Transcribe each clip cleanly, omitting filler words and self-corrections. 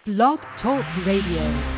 Blog Talk Radio.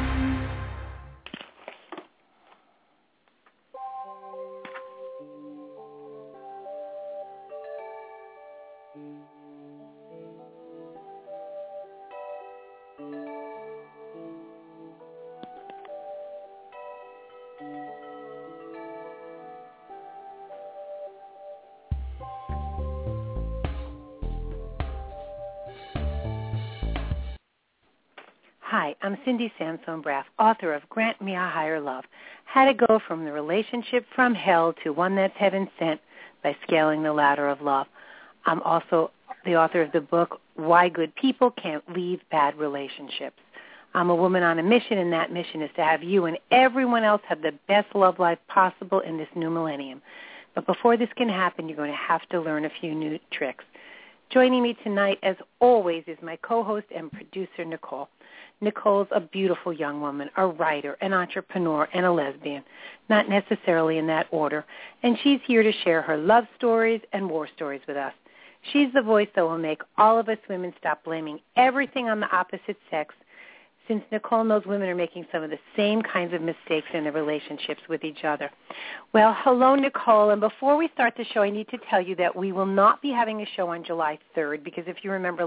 Hi, I'm Cindy Sansone-Braff, author of Grant Me a Higher Love, How to Go from the Relationship from Hell to One That's Heaven Sent by Scaling the Ladder of Love. I'm also the author of the book, Why Good People Can't Leave Bad Relationships. I'm a woman on a mission, and that mission is to have you and everyone else have the best love life possible in this new millennium. But before this can happen, you're going to have to learn a few new tricks. Joining me tonight, as always, is my co-host and producer, Nicole. Nicole's a beautiful young woman, a writer, an entrepreneur, and a lesbian, not necessarily in that order, and she's here to share her love stories and war stories with us. She's the voice that will make all of us women stop blaming everything on the opposite sex, since Nicole knows women are making some of the same kinds of mistakes in their relationships with each other. Well, hello, Nicole, and before we start the show, I need to tell you that we will not be having a show on July 3rd, because if you remember,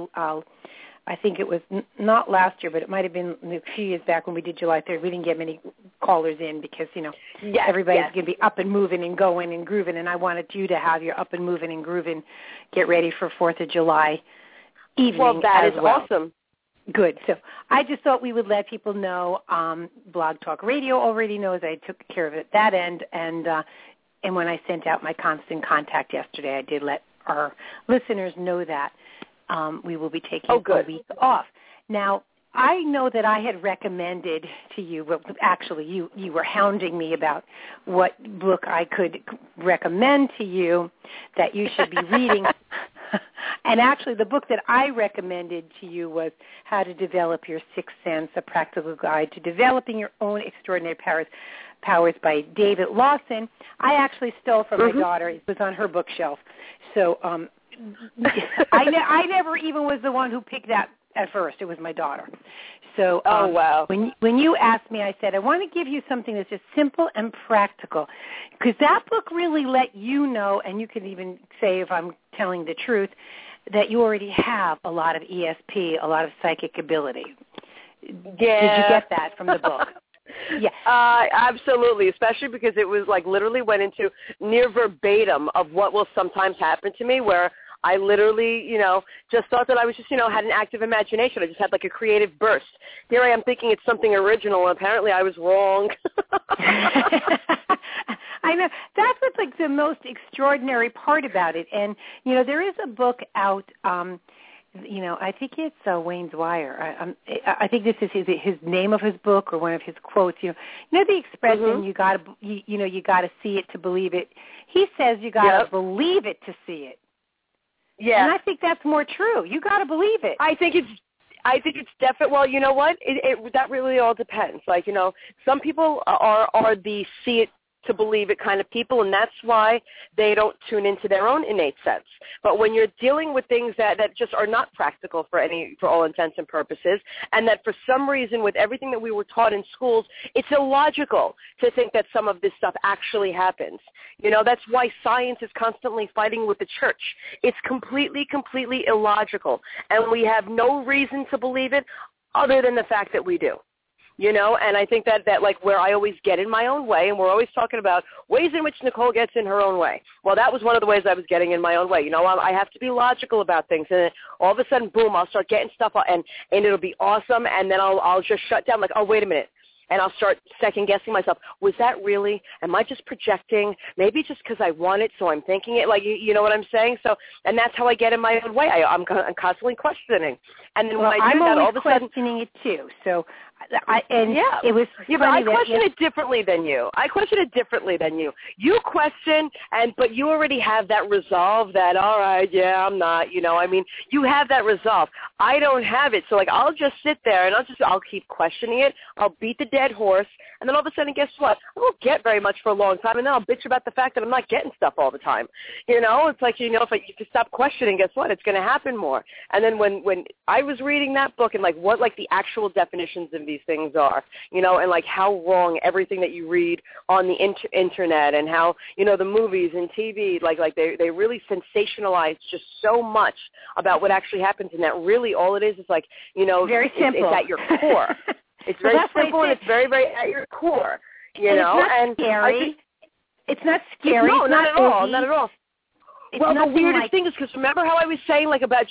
I think it was not last year, but it might have been a few years back when we did July 3rd. We didn't get many callers in because, everybody's going to be up and moving and going and grooving, and I wanted you to have your up and moving and grooving, get ready for 4th of July evening. Well, that is awesome. Good. So I just thought we would let people know. Blog Talk Radio already knows I took care of it at that end, and when I sent out my constant contact yesterday, I did let our listeners know that. We will be taking a week off. Now, I know that I had recommended to you, well, actually you were hounding me about what book I could recommend to you that you should be reading. And actually the book that I recommended to you was How to Develop Your Sixth Sense, A Practical Guide to Developing Your Own Extraordinary Powers by David Lawson. I actually stole from my daughter. It was on her bookshelf. So I never even was the one who picked that at first. It was my daughter. So wow. When you asked me, I said, I want to give you something that's just simple and practical, because that book really let you know, and you can even say if I'm telling the truth, that you already have a lot of ESP, a lot of psychic ability. Yeah. Did you get that from the book? Yeah. Absolutely, especially because it was like literally went into near verbatim of what will sometimes happen to me, where I literally, just thought that I was just, had an active imagination. I just had like a creative burst. Here I am thinking it's something original, and apparently I was wrong. I know. That's what's like the most extraordinary part about it. And, there is a book out, I think it's Wayne's Wire. I think this is his name of his book or one of his quotes. The expression you got to see it to believe it. He says you got to believe it to see it. Yeah, and I think that's more true. You got to believe it. I think it's definite. Well, you know what? That really all depends. Like, some people are the see it to believe it kind of people, and that's why they don't tune into their own innate sense. But when you're dealing with things that just are not practical for all intents and purposes, and that for some reason with everything that we were taught in schools, it's illogical to think that some of this stuff actually happens. That's why science is constantly fighting with the church. It's completely illogical, and we have no reason to believe it other than the fact that we do. And I think that like where I always get in my own way, and we're always talking about ways in which Nicole gets in her own way. Well, that was one of the ways I was getting in my own way. I have to be logical about things, and then all of a sudden, boom, I'll start getting stuff, and it'll be awesome, and then I'll just shut down like, oh, wait a minute. And I'll start second-guessing myself. Was that really? Am I just projecting? Maybe just because I want it, so I'm thinking it. Like, you know what I'm saying? So, and that's how I get in my own way. I'm constantly questioning. And then when I do that, all of a sudden, I'm always questioning it too. So It was but I question it differently than you. You question, but you already have that resolve that, all right, yeah, I'm not, I mean, you have that resolve. I don't have it. So, like, I'll just sit there and I'll keep questioning it. I'll beat the dead horse. And then all of a sudden, guess what? I won't get very much for a long time, and then I'll bitch about the fact that I'm not getting stuff all the time. It's like, if you stop questioning, guess what? It's going to happen more. And then when I was reading that book and, like, what, like, the actual definitions of these things are, and, like, how wrong everything that you read on the internet and how, the movies and TV, like they really sensationalize just so much about what actually happens, and that really all it is like, very simple. It's at your core. It's very simple, and it's very, very at your core, It's not scary. It's not scary. No, not at all. Not at all. Well, the weirdest thing is because remember how I was saying about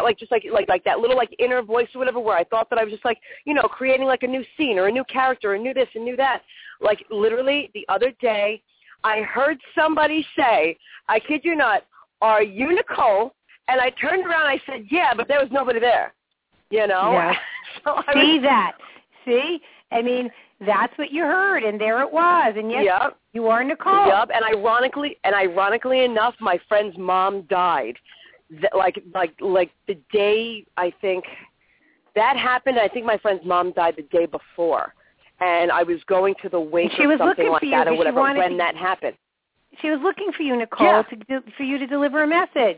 that little like inner voice or whatever, where I thought that I was just like creating like a new scene or a new character or a new this and new that. Like literally the other day, I heard somebody say, I kid you not, "Are you Nicole?" And I turned around and I said, "Yeah," but there was nobody there. Yeah. So See? I mean, that's what you heard, and there it was. And yes, you are Nicole. Yep. And ironically enough, my friend's mom died. Like the day I think that happened. I think my friend's mom died the day before, and I was going to the wake or something like that or whatever when that happened. She was looking for you, Nicole, for you to deliver a message.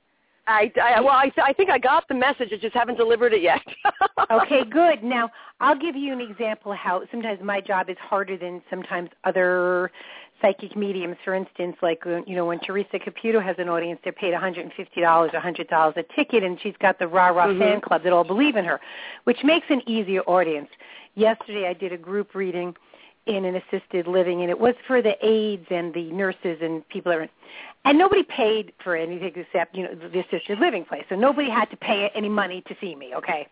I think I got the message. I just haven't delivered it yet. Okay, good. Now, I'll give you an example how sometimes my job is harder than sometimes other psychic mediums. For instance, like, when Teresa Caputo has an audience, they're paid $150, $100 a ticket, and she's got the rah-rah fan club that all believe in her, which makes an easier audience. Yesterday I did a group reading in an assisted living, and it was for the aides and the nurses and people that are in. And nobody paid for anything except, the assisted living place. So nobody had to pay any money to see me, okay?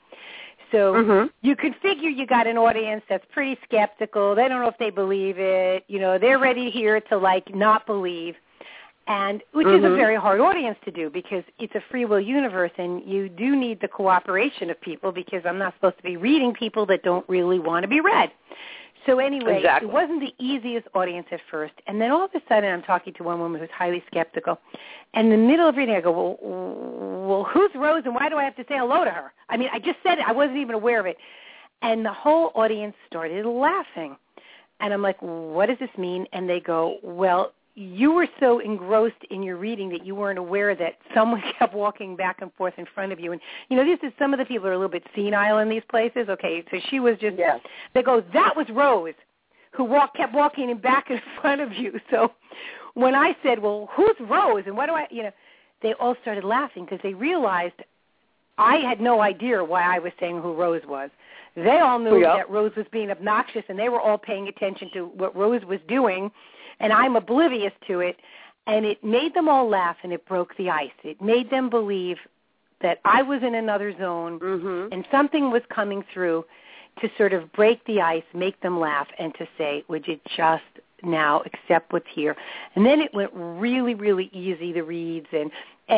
So you could figure you got an audience that's pretty skeptical. They don't know if they believe it. They're ready here to, like, not believe, and which is a very hard audience to do because it's a free will universe, and you do need the cooperation of people because I'm not supposed to be reading people that don't really want to be read. So anyway, It wasn't the easiest audience at first. And then all of a sudden I'm talking to one woman who's highly skeptical. And in the middle of reading, I go, well, who's Rose and why do I have to say hello to her? I mean, I just said it. I wasn't even aware of it. And the whole audience started laughing. And I'm like, what does this mean? And they go, well, you were so engrossed in your reading that you weren't aware that someone kept walking back and forth in front of you. And, some of the people are a little bit senile in these places. Okay, so she was just, they go, that was Rose who kept walking back in front of you. So when I said, well, who's Rose and what do I, they all started laughing because they realized I had no idea why I was saying who Rose was. They all knew that Rose was being obnoxious, and they were all paying attention to what Rose was doing, and I'm oblivious to it, and it made them all laugh, and it broke the ice. It made them believe that I was in another zone, and something was coming through to sort of break the ice, make them laugh, and to say, would you just now accept what's here? And then it went really, really easy, the reads, and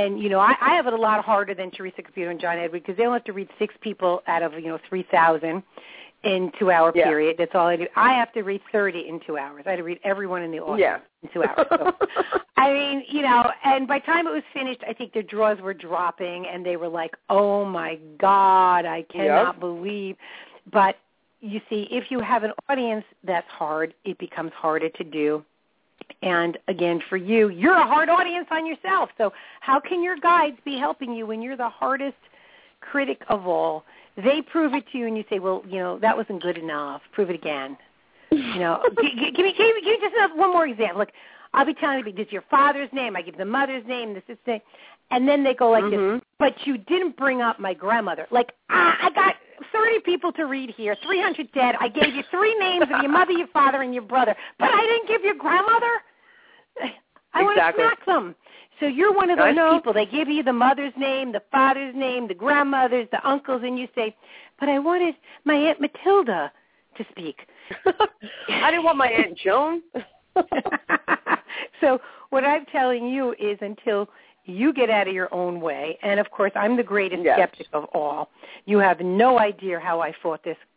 I have it a lot harder than Teresa Caputo and John Edward because they only have to read 6 people out of, 3,000 in 2-hour period. That's all I do. I have to read 30 in 2 hours. I had to read everyone in the audience in 2 hours. So, I mean, and by the time it was finished, I think their jaws were dropping, and they were like, oh, my God, I cannot believe. But, you see, if you have an audience that's hard, it becomes harder to do. And, again, for you, you're a hard audience on yourself. So how can your guides be helping you when you're the hardest critic of all? They prove it to you, and you say, well, that wasn't good enough. Prove it again. Give me just one more example. Look, I'll be telling you, this is your father's name. I give the mother's name. This is the, and then they go like this, but you didn't bring up my grandmother. Like, I got 30 people to read here, 300 dead. I gave you 3 names of your mother, your father, and your brother, but I didn't give your grandmother. I want to smack them. So you're one of those people. They give you the mother's name, the father's name, the grandmother's, the uncles, and you say, but I wanted my Aunt Matilda to speak. I didn't want my Aunt Joan. So what I'm telling you is until you get out of your own way, and, of course, I'm the greatest skeptic of all. You have no idea how I fought this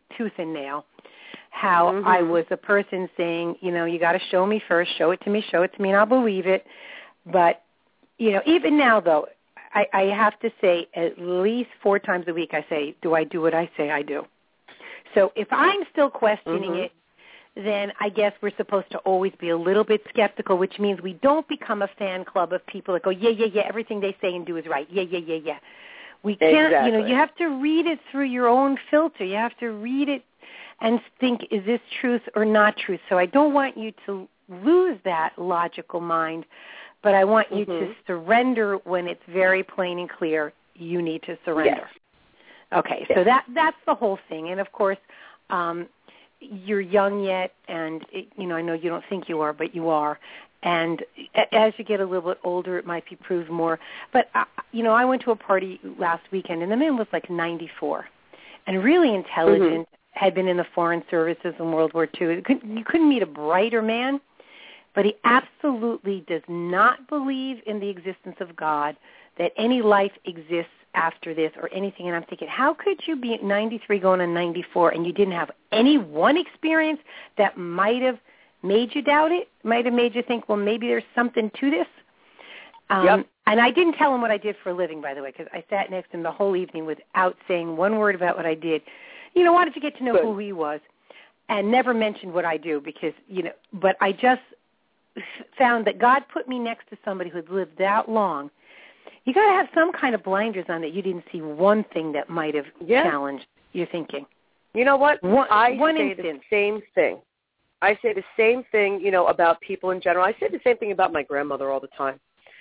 tooth and nail. How I was a person saying, you got to show me first, show it to me, and I'll believe it. But, even now, though, I have to say at least 4 times a week I say, do I do what I say I do? So if I'm still questioning it, then I guess we're supposed to always be a little bit skeptical, which means we don't become a fan club of people that go, yeah, everything they say and do is right. Yeah. We can't, exactly. You have to read it through your own filter. You have to read it and think, is this truth or not truth? So I don't want you to lose that logical mind, but I want you to surrender when it's very plain and clear you need to surrender. Yes. Okay, so that's the whole thing. And, of course, you're young yet, and, I know you don't think you are, but you are. And as you get a little bit older, it might be proved more. But, I went to a party last weekend, and the man was like 94 and really intelligent, had been in the foreign services in World War II. You couldn't meet a brighter man, but he absolutely does not believe in the existence of God, that any life exists after this or anything. And I'm thinking, how could you be at 93 going on 94 and you didn't have any one experience that might have made you doubt it, might have made you think, well, maybe there's something to this? And I didn't tell him what I did for a living, by the way, because I sat next to him the whole evening without saying one word about what I did. Wanted to get to know who he was and never mentioned what I do because, but I just found that God put me next to somebody who had lived that long. You got to have some kind of blinders on that you didn't see one thing that might have challenged your thinking. You know what? I say the same thing. I say the same thing, about people in general. I say the same thing about my grandmother all the time,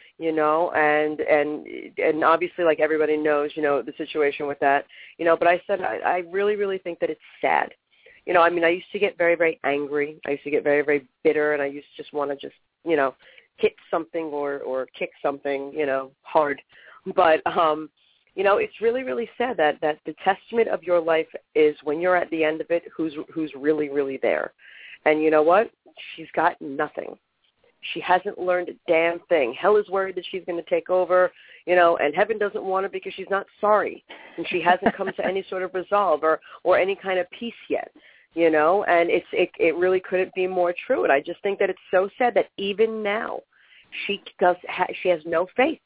and obviously, like everybody knows, the situation with that, but I said I really, really think that it's sad. I used to get very, very angry. I used to get very, very bitter, and I used to just want to just, hit something or kick something, hard. But, it's really, really sad that the testament of your life is when you're at the end of it, who's really, really there. And you know what? She's got nothing. She hasn't learned a damn thing. Hell is worried that she's going to take over, and heaven doesn't want her because she's not sorry. And she hasn't come to any sort of resolve or any kind of peace yet, and it really couldn't be more true. And I just think that it's so sad that even now she has no faith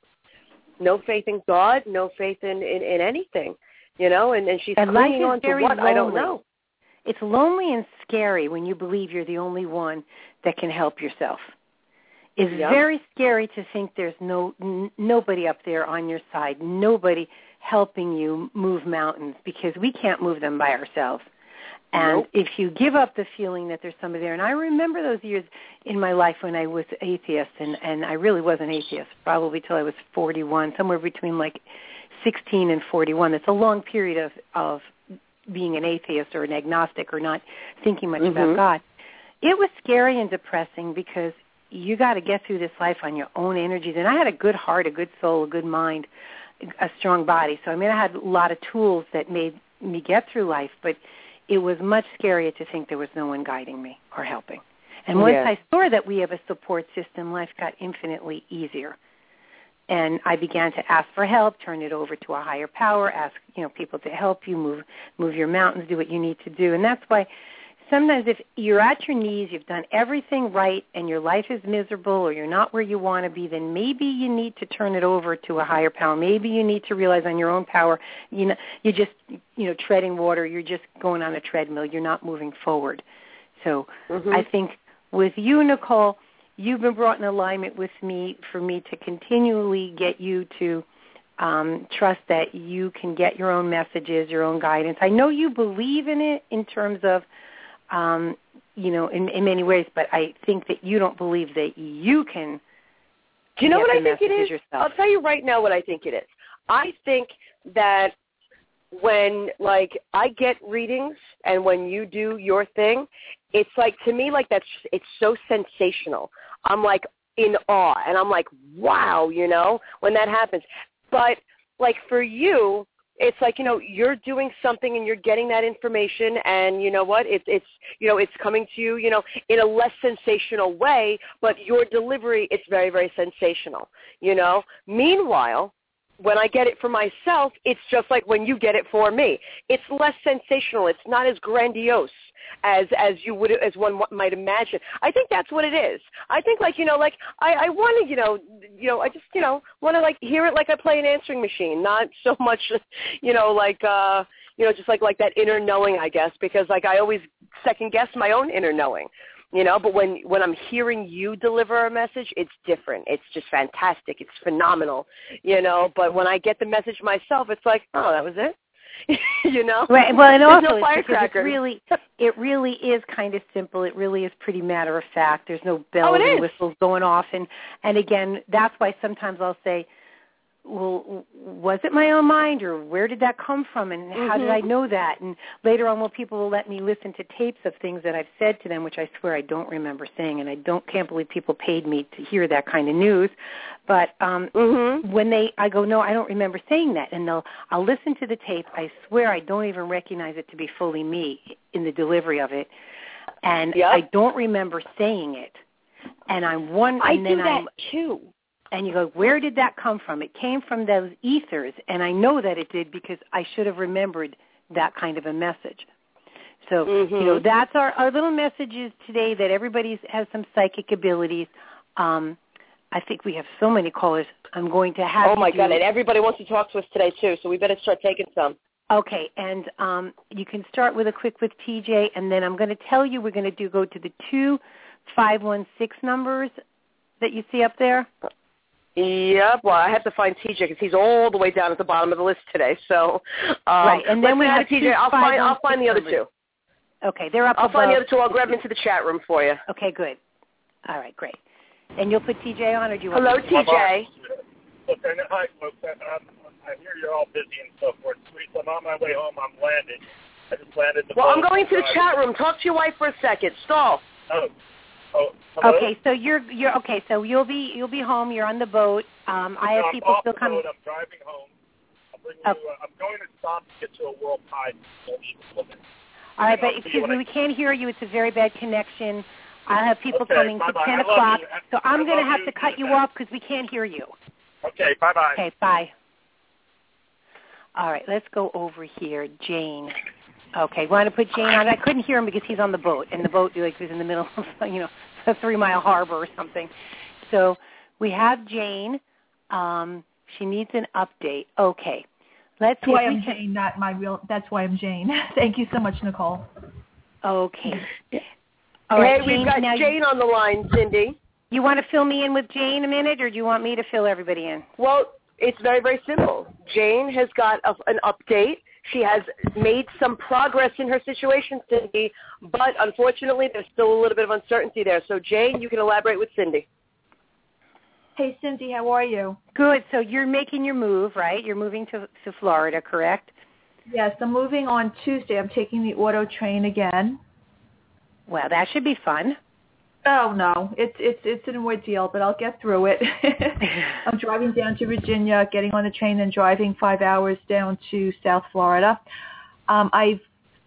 in God, no faith in anything, and she's clinging on to what? Lonely. I don't know. It's lonely and scary when you believe you're the only one that can help yourself. It's very scary to think there's nobody up there on your side, nobody helping you move mountains because we can't move them by ourselves. And if you give up the feeling that there's somebody there, and I remember those years in my life when I was atheist, and I really was an atheist probably till I was 41, somewhere between like 16 and 41. It's a long period of being an atheist or an agnostic or not thinking much about God. It was scary and depressing because you got to get through this life on your own energies. And I had a good heart, a good soul, a good mind, a strong body. So, I had a lot of tools that made me get through life, but it was much scarier to think there was no one guiding me or helping. And once I saw that we have a support system, life got infinitely easier. And I began to ask for help, turn it over to a higher power, ask people to help you move your mountains, do what you need to do. And that's why sometimes if you're at your knees, you've done everything right, and your life is miserable or you're not where you want to be, then maybe you need to turn it over to a higher power. Maybe you need to realize on your own power, you're just treading water. You're just going on a treadmill. You're not moving forward. So I think with you, Nicole, you've been brought in alignment with me for me to continually get you to trust that you can get your own messages, your own guidance. I know you believe in it in terms of, in many ways, but I think that you don't believe that you can. Do you know what I think it is? Yourself. I'll tell you right now what I think it is. I think that when, I get readings and when you do your thing, it's to me, it's so sensational. I'm in awe, and I'm wow, when that happens. But for you, it's you're doing something and you're getting that information, and you know what? It's coming to you, in a less sensational way, but your delivery, it's very, very sensational, Meanwhile, when I get it for myself, it's just like when you get it for me. It's less sensational. It's not as grandiose as one might imagine. I think that's what it is. I think I want to, I just, want to hear it like I play an answering machine, not so much, just like that inner knowing, I guess, because I always second guess my own inner knowing. But when I'm hearing you deliver a message, it's different. It's just fantastic. It's phenomenal, But when I get the message myself, it's like, oh, that was it, Right. Well, and also no firecrackers. it really is kind of simple. It really is pretty matter of fact. There's no bells and whistles going off, and again, that's why sometimes I'll say, well, was it my own mind, or where did that come from, and how did I know that? And later on, people will let me listen to tapes of things that I've said to them, which I swear I don't remember saying, and can't believe people paid me to hear that kind of news. But when I go, no, I don't remember saying that, and I'll listen to the tape. I swear I don't even recognize it to be fully me in the delivery of it, and I don't remember saying it, and I'm one. I do that too. And you go, where did that come from? It came from those ethers, and I know that it did because I should have remembered that kind of a message. So, that's our little messages today, that everybody has some psychic abilities. I think we have so many callers. I'm going to have Oh, my God, and everybody wants to talk to us today, too, so we better start taking some. Okay, and you can start with a quick with TJ, and then I'm going to tell you we're going to go to the 2516 numbers that you see up there. Yep. Well, I have to find TJ because he's all the way down at the bottom of the list today. So, right, and then we have TJ. I'll find the other two. Okay, they're up. I'll find the other two. I'll grab them into the chat room for you. Okay, good. All right, great. And you'll put TJ on, or do you? Hello, want TJ. Look, hi, folks. I hear you're all busy and so forth. Sweet. I'm on my way home. I'm landed. I just landed. I'm going to the chat room. Talk to your wife for a second. Stall. Oh, hello? Okay, so you're okay. So you'll be home. You're on the boat. I have people still coming. I'm driving home. I'm going to stop to get to a World Tide. All right, but excuse me, we can't hear you. It's a very bad connection. I have people coming to 10 o'clock, so I'm going to have to cut you off because we can't hear you. Okay, bye-bye. Okay, bye. All right, let's go over here. Jane. Okay, want to put Jane on? I couldn't hear him because he's on the boat, and the boat was in the middle of, a 3-mile harbor or something. So we have Jane. She needs an update. Okay. That's why I'm Jane, not my real. That's why I'm Jane. Thank you so much, Nicole. Okay. All right, we've got Jane on the line, Cindy. You want to fill me in with Jane a minute, or do you want me to fill everybody in? Well, it's very, very simple. Jane has got an update. She has made some progress in her situation, Cindy, but unfortunately there's still a little bit of uncertainty there. So, Jane, you can elaborate with Cindy. Hey, Cindy, how are you? Good. So you're making your move, right? You're moving to Florida, correct? Yes, I'm moving on Tuesday. I'm taking the auto train again. Well, that should be fun. Oh, no. It's an ordeal, but I'll get through it. I'm driving down to Virginia, getting on the train, and driving 5 hours down to South Florida. I've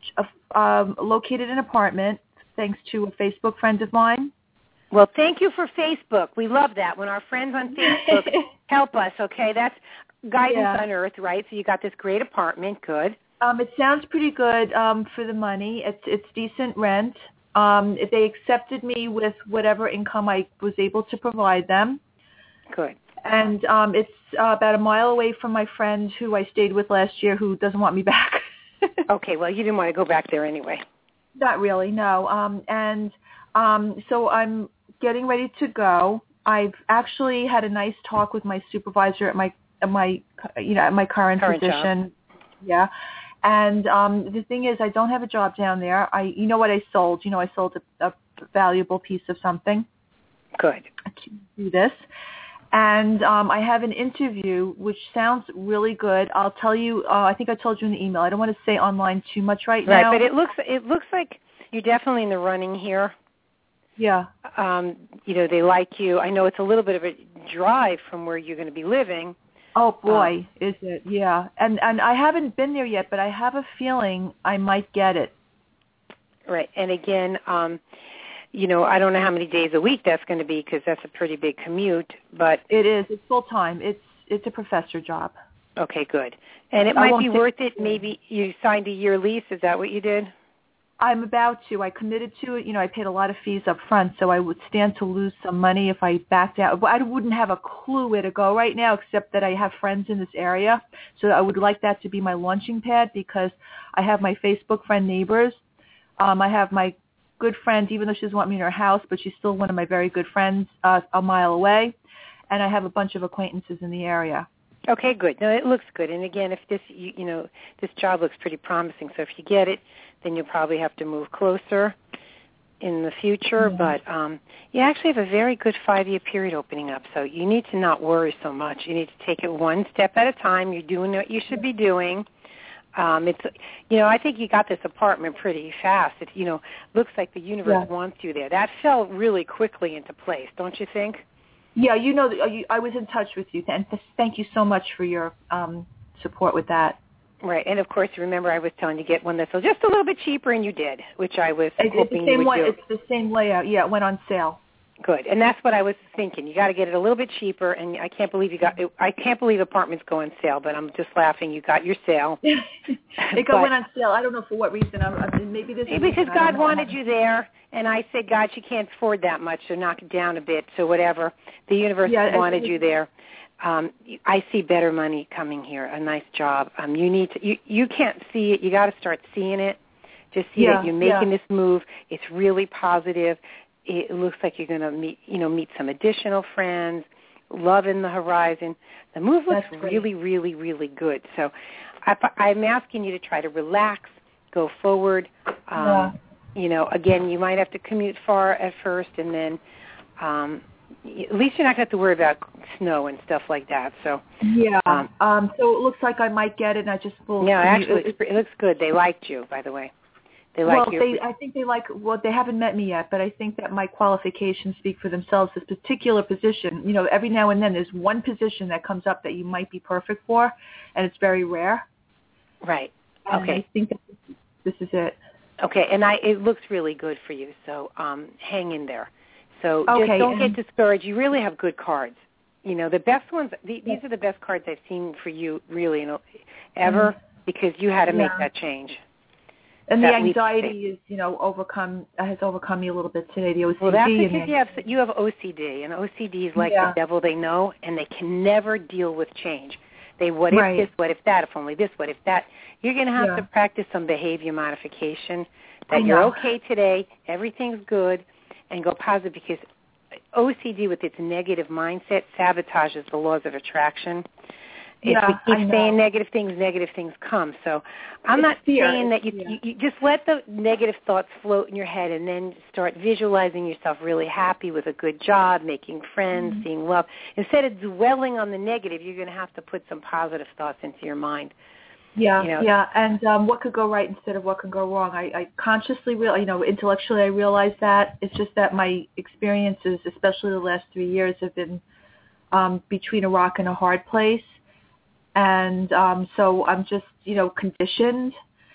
located an apartment thanks to a Facebook friend of mine. Well, thank you for Facebook. We love that when our friends on Facebook help us, okay? That's guidance on earth, right? So you got this great apartment. Good. It sounds pretty good for the money. It's decent rent. They accepted me with whatever income I was able to provide them. Good. And it's about a mile away from my friend who I stayed with last year who doesn't want me back. Okay, well, you didn't want to go back there anyway. Not really, no. So I'm getting ready to go. I've actually had a nice talk with my supervisor at my current position. Job. Yeah. And the thing is, I don't have a job down there. You know what I sold? I sold a valuable piece of something. Good. To do this. And I have an interview, which sounds really good. I'll tell you, I think I told you in the email. I don't want to say online too much right now. Right, but it looks like you're definitely in the running here. Yeah. They like you. I know it's a little bit of a drive from where you're going to be living. Oh, boy, is it? Yeah. And I haven't been there yet, but I have a feeling I might get it. Right. And again, I don't know how many days a week that's going to be because that's a pretty big commute. But it is. It's full time. It's it's a professor job. Okay, good. And it might be worth it. Maybe you signed a year lease. Is that what you did? I'm about to. I committed to it. I paid a lot of fees up front, so I would stand to lose some money if I backed out. But I wouldn't have a clue where to go right now, except that I have friends in this area. So I would like that to be my launching pad, because I have my Facebook friend neighbors. I have my good friend, even though she doesn't want me in her house, but she's still one of my very good friends a mile away. And I have a bunch of acquaintances in the area. Okay, good. No, it looks good. And again, if this, this job looks pretty promising, so if you get it, then you'll probably have to move closer in the future. Mm-hmm. But you actually have a very good 5-year period opening up, so you need to not worry so much. You need to take it one step at a time. You're doing what you should be doing. It's, I think you got this apartment pretty fast. It, looks like the universe wants you there. That fell really quickly into place, don't you think? Yeah, I was in touch with you, and thank you so much for your support with that. Right, and of course, remember I was telling you to get one that's just a little bit cheaper, and you did, which I was hoping you would do. It's the same layout. Yeah, it went on sale. Good, and that's what I was thinking. You got to get it a little bit cheaper, and I can't believe apartments go on sale, but I'm just laughing. You got your sale. It went on sale. I don't know for what reason. Maybe this is because God wanted you there, and I said, God, she can't afford that much, so knock it down a bit. So whatever, the universe wanted you there. I see better money coming here. A nice job. You need to. You can't see it. You got to start seeing it. Just see that you're making this move. It's really positive. It looks like you're going to meet some additional friends, love in the horizon. The move looks really, really, really good. So I'm asking you to try to relax, go forward. Again, you might have to commute far at first, and then at least you're not going to have to worry about snow and stuff like that. So so it looks like I might get it, and I just will. No, actually, it looks good. They liked you, by the way. They haven't met me yet, but I think that my qualifications speak for themselves. This particular position, every now and then there's one position that comes up that you might be perfect for, and it's very rare. Right. And okay. I think that this is it. Okay, and it looks really good for you, so hang in there. So just don't get discouraged. You really have good cards. The best ones, these are the best cards I've seen for you, really, ever, because you had to make that change. And the anxiety is, has overcome me a little bit today. The OCD. Well, that's because you have OCD, and OCD is like the devil they know, and they can never deal with change. What if this, what if that, if only this, what if that. You're going to have to practice some behavior modification, that you're okay today, everything's good, and go positive, because OCD with its negative mindset sabotages the laws of attraction. If we keep saying negative things come. So I'm not saying that you just let the negative thoughts float in your head, and then start visualizing yourself really happy with a good job, making friends, seeing love. Instead of dwelling on the negative, you're going to have to put some positive thoughts into your mind. And what could go right instead of what can go wrong. I consciously, intellectually I realize that. It's just that my experiences, especially the last 3 years, have been between a rock and a hard place. And so I'm just, conditioned.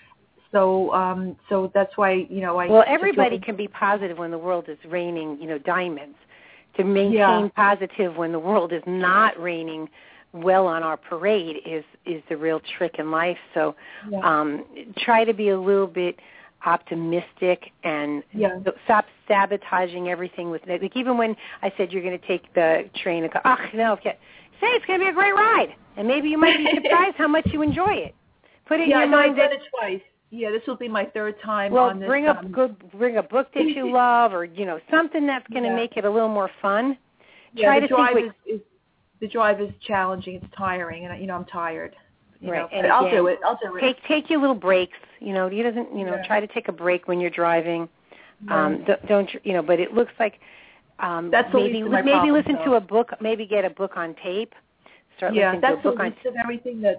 So that's why, Well, everybody can be positive when the world is raining, diamonds. To maintain positive when the world is not raining well on our parade is the real trick in life. So try to be a little bit optimistic and stop sabotaging everything with, like, even when I said you're going to take the train and go, say it's going to be a great ride, and maybe you might be surprised how much you enjoy it. Put it in your mind. I've done it twice. Yeah, this will be my third time on this. Well, bring a book that you love, or something that's going to make it a little more fun. Yeah, the drive is challenging. It's tiring, and I'm tired. Right, and I'll do it. Take your little breaks. Try to take a break when you're driving. Don't But it looks like. That's maybe listen to a book. Maybe get a book on tape. Start listening to a book on tape. That's everything. That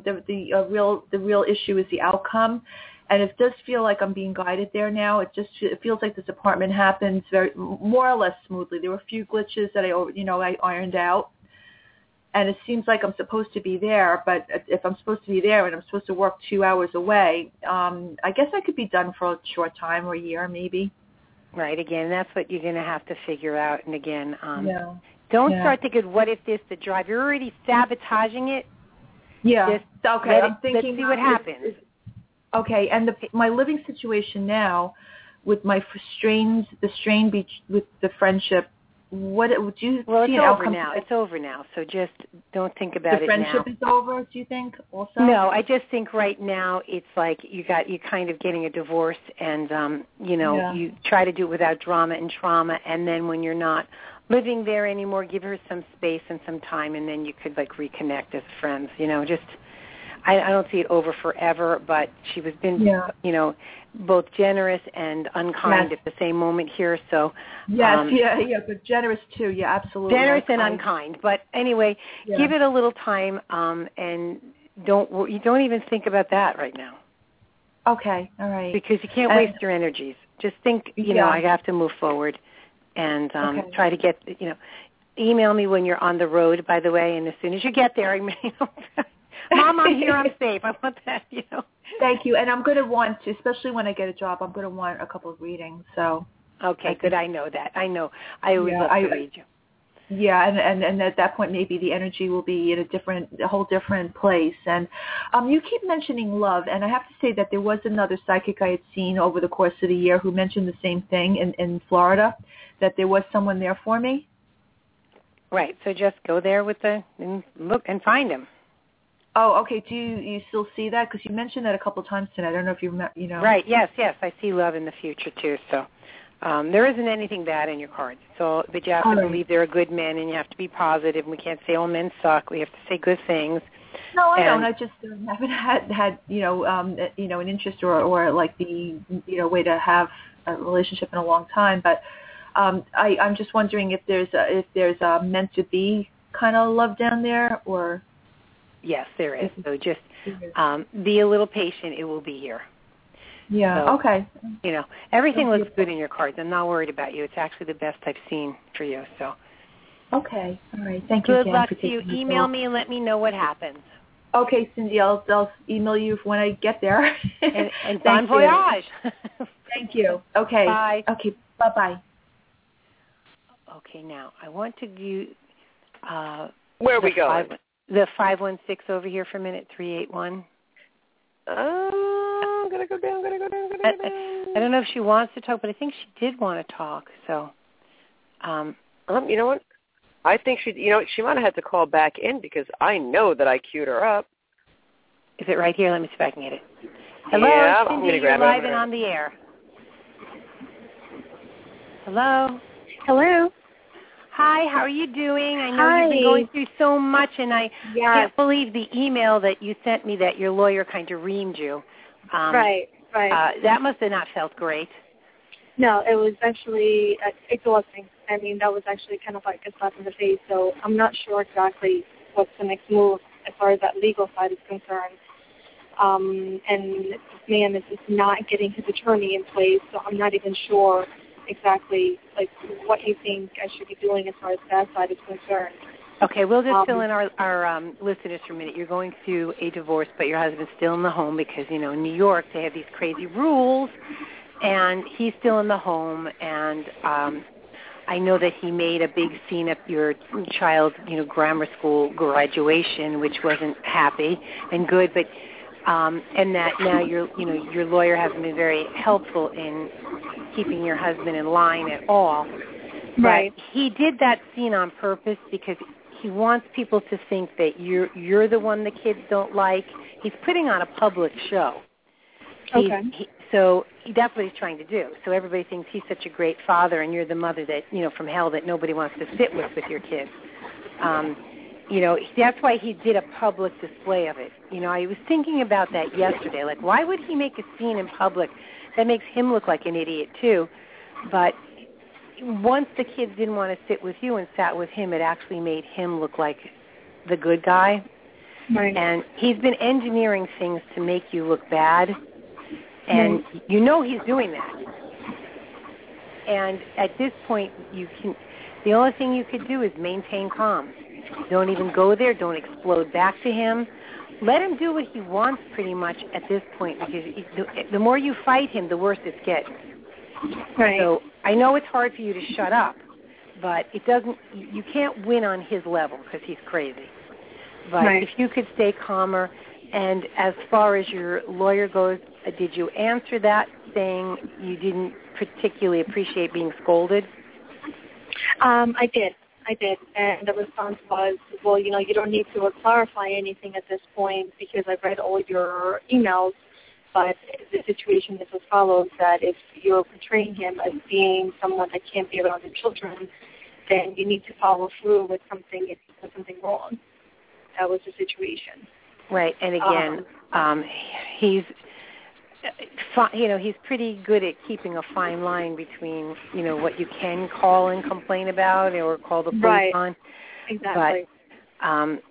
the real issue is the outcome, and it does feel like I'm being guided there now. It feels like this apartment happens more or less smoothly. There were a few glitches that I ironed out, and it seems like I'm supposed to be there. But if I'm supposed to be there and I'm supposed to work 2 hours away, I guess I could be done for a short time or a year maybe. Right, again, that's what you're going to have to figure out. And again, Don't start thinking, what if this, the drive. You're already sabotaging it. Yeah. Okay. I'm thinking. Let's see what happens. Okay. And my living situation now, with my strain with the friendship. What do you see an outcome? It's over now. So just don't think about it now. The friendship is over, do you think, also? No, I just think right now it's like you're kind of getting a divorce, and you try to do it without drama and trauma, and then when you're not living there anymore, give her some space and some time, and then you could like reconnect as friends. Just I don't see it over forever, but she was both generous and unkind at the same moment here. So but generous too. Yeah, absolutely. Generous and unkind. But anyway, give it a little time, and don't even think about that right now. Okay, all right. Because you can't waste your energies. Just think, I have to move forward, and try to get. Email me when you're on the road, by the way, and as soon as you get there, Mom, I'm here. I'm safe. I want that, Thank you. And I'm going to want to, especially when I get a job, I'm going to want a couple of readings. So. Okay, good. I know that. I know. I always love to read you. Yeah, and at that point, maybe the energy will be in a whole different place. And you keep mentioning love, and I have to say that there was another psychic I had seen over the course of the year who mentioned the same thing in Florida, that there was someone there for me. Right. So just go there and look and find him. Oh, okay. Do you still see that? Because you mentioned that a couple of times tonight. I don't know if you Right. Yes. I see love in the future too. So there isn't anything bad in your cards. So, but you have to believe there are good men, and you have to be positive. And we can't say all men suck. We have to say good things. No, I don't. I just haven't had an interest or like the way to have a relationship in a long time. But I'm just wondering if there's a meant to be kind of love down there, or. Yes, there is. So just be a little patient. It will be here. Yeah, so, okay. Everything looks good in your cards. I'm not worried about you. It's actually the best I've seen for you. So. Okay. All right. Thank you again. Good luck to you. Email me and let me know what happens. Okay, Cindy. I'll email you when I get there. And bon voyage. Thank you. Okay. Bye. Okay. Bye-bye. Okay, now I want to do... where are we going? The 516 over here for a minute, 381. I'm going to go down, I don't know if she wants to talk, but I think she did want to talk. So, you know what? I think she might have had to call back in because I know that I queued her up. Is it right here? Let me see if I can get it. Hello, yeah, Cindy, I'm going to grab you're live and on the air. Hello? Hello. Hi, how are you doing? I know you've been going through so much, and I can't believe the email that you sent me that your lawyer kind of reamed you. Right. That must have not felt great. No, it was actually exhausting. I mean, that was actually kind of like a slap in the face, so I'm not sure exactly what's the next move as far as that legal side is concerned. And this man is just not getting his attorney in place, so I'm not even sure exactly like what you think I should be doing as far as that side is concerned. Okay, we'll just fill in our listeners for a minute. You're going through a divorce, but your husband's still in the home because, in New York they have these crazy rules, and he's still in the home, and I know that he made a big scene at your child's, grammar school graduation, which wasn't happy and good, but and that now your lawyer hasn't been very helpful in keeping your husband in line at all. Right. But he did that scene on purpose because he wants people to think that you're the one the kids don't like. He's putting on a public show. Okay. So that's what he's trying to do. So everybody thinks he's such a great father, and you're the mother that from hell that nobody wants to sit with your kids. That's why he did a public display of it. I was thinking about that yesterday. Like, why would he make a scene in public? That makes him look like an idiot too. But once the kids didn't want to sit with you and sat with him, it actually made him look like the good guy. Right. And he's been engineering things to make you look bad. And he's doing that. And at this point, the only thing you could do is maintain calm. Don't even go there. Don't explode back to him. Let him do what he wants pretty much at this point, because the more you fight him, the worse it gets. Right. So I know it's hard for you to shut up, but it doesn't. You can't win on his level because he's crazy. But Right. if you could stay calmer, and as far as your lawyer goes, did you answer that saying you didn't particularly appreciate being scolded? I did, and the response was, well, you don't need to clarify anything at this point because I've read all your emails, but the situation is as follows, that if you're portraying him as being someone that can't be around the children, then you need to follow through with something if he does something wrong. That was the situation. Right, and again, he's pretty good at keeping a fine line between, what you can call and complain about or call the police on. Exactly. But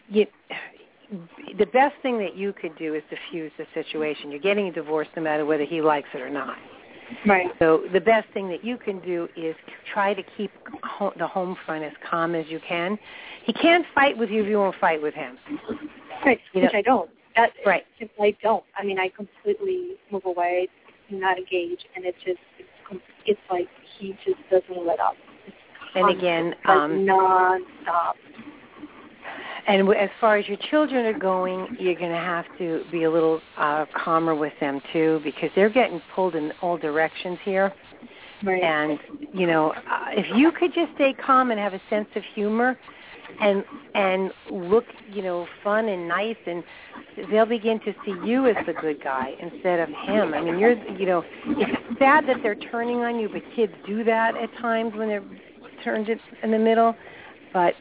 the best thing that you could do is diffuse the situation. You're getting a divorce no matter whether he likes it or not. Right. So the best thing that you can do is try to keep the home front as calm as you can. He can't fight with you if you won't fight with him. Right, which I don't. Right. I don't. I mean, I completely move away, not engage, and it's like he just doesn't let up. It's and again, nonstop. And as far as your children are going, you're going to have to be a little calmer with them too, because they're getting pulled in all directions here. Right. And if you could just stay calm and have a sense of humor, and look, fun and nice, and they'll begin to see you as the good guy instead of him. I mean, it's sad that they're turning on you, but kids do that at times when they're turned in the middle. But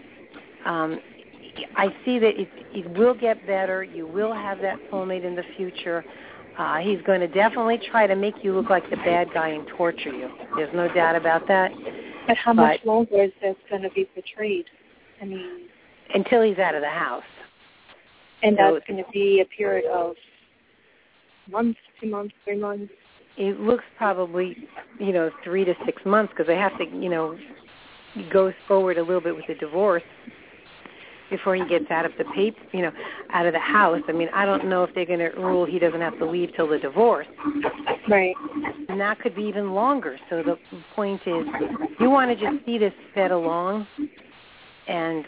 I see that it will get better. You will have that soulmate in the future. He's going to definitely try to make you look like the bad guy and torture you. There's no doubt about that. But how much longer is this going to be portrayed? I mean, until he's out of the house. And that's going to be a period of months, 2 months, 3 months? It looks probably, 3 to 6 months, because they have to, go forward a little bit with the divorce before he gets out of the out of the house. I mean, I don't know if they're going to rule he doesn't have to leave till the divorce. Right. And that could be even longer. So the point is, you want to just see this sped along. And,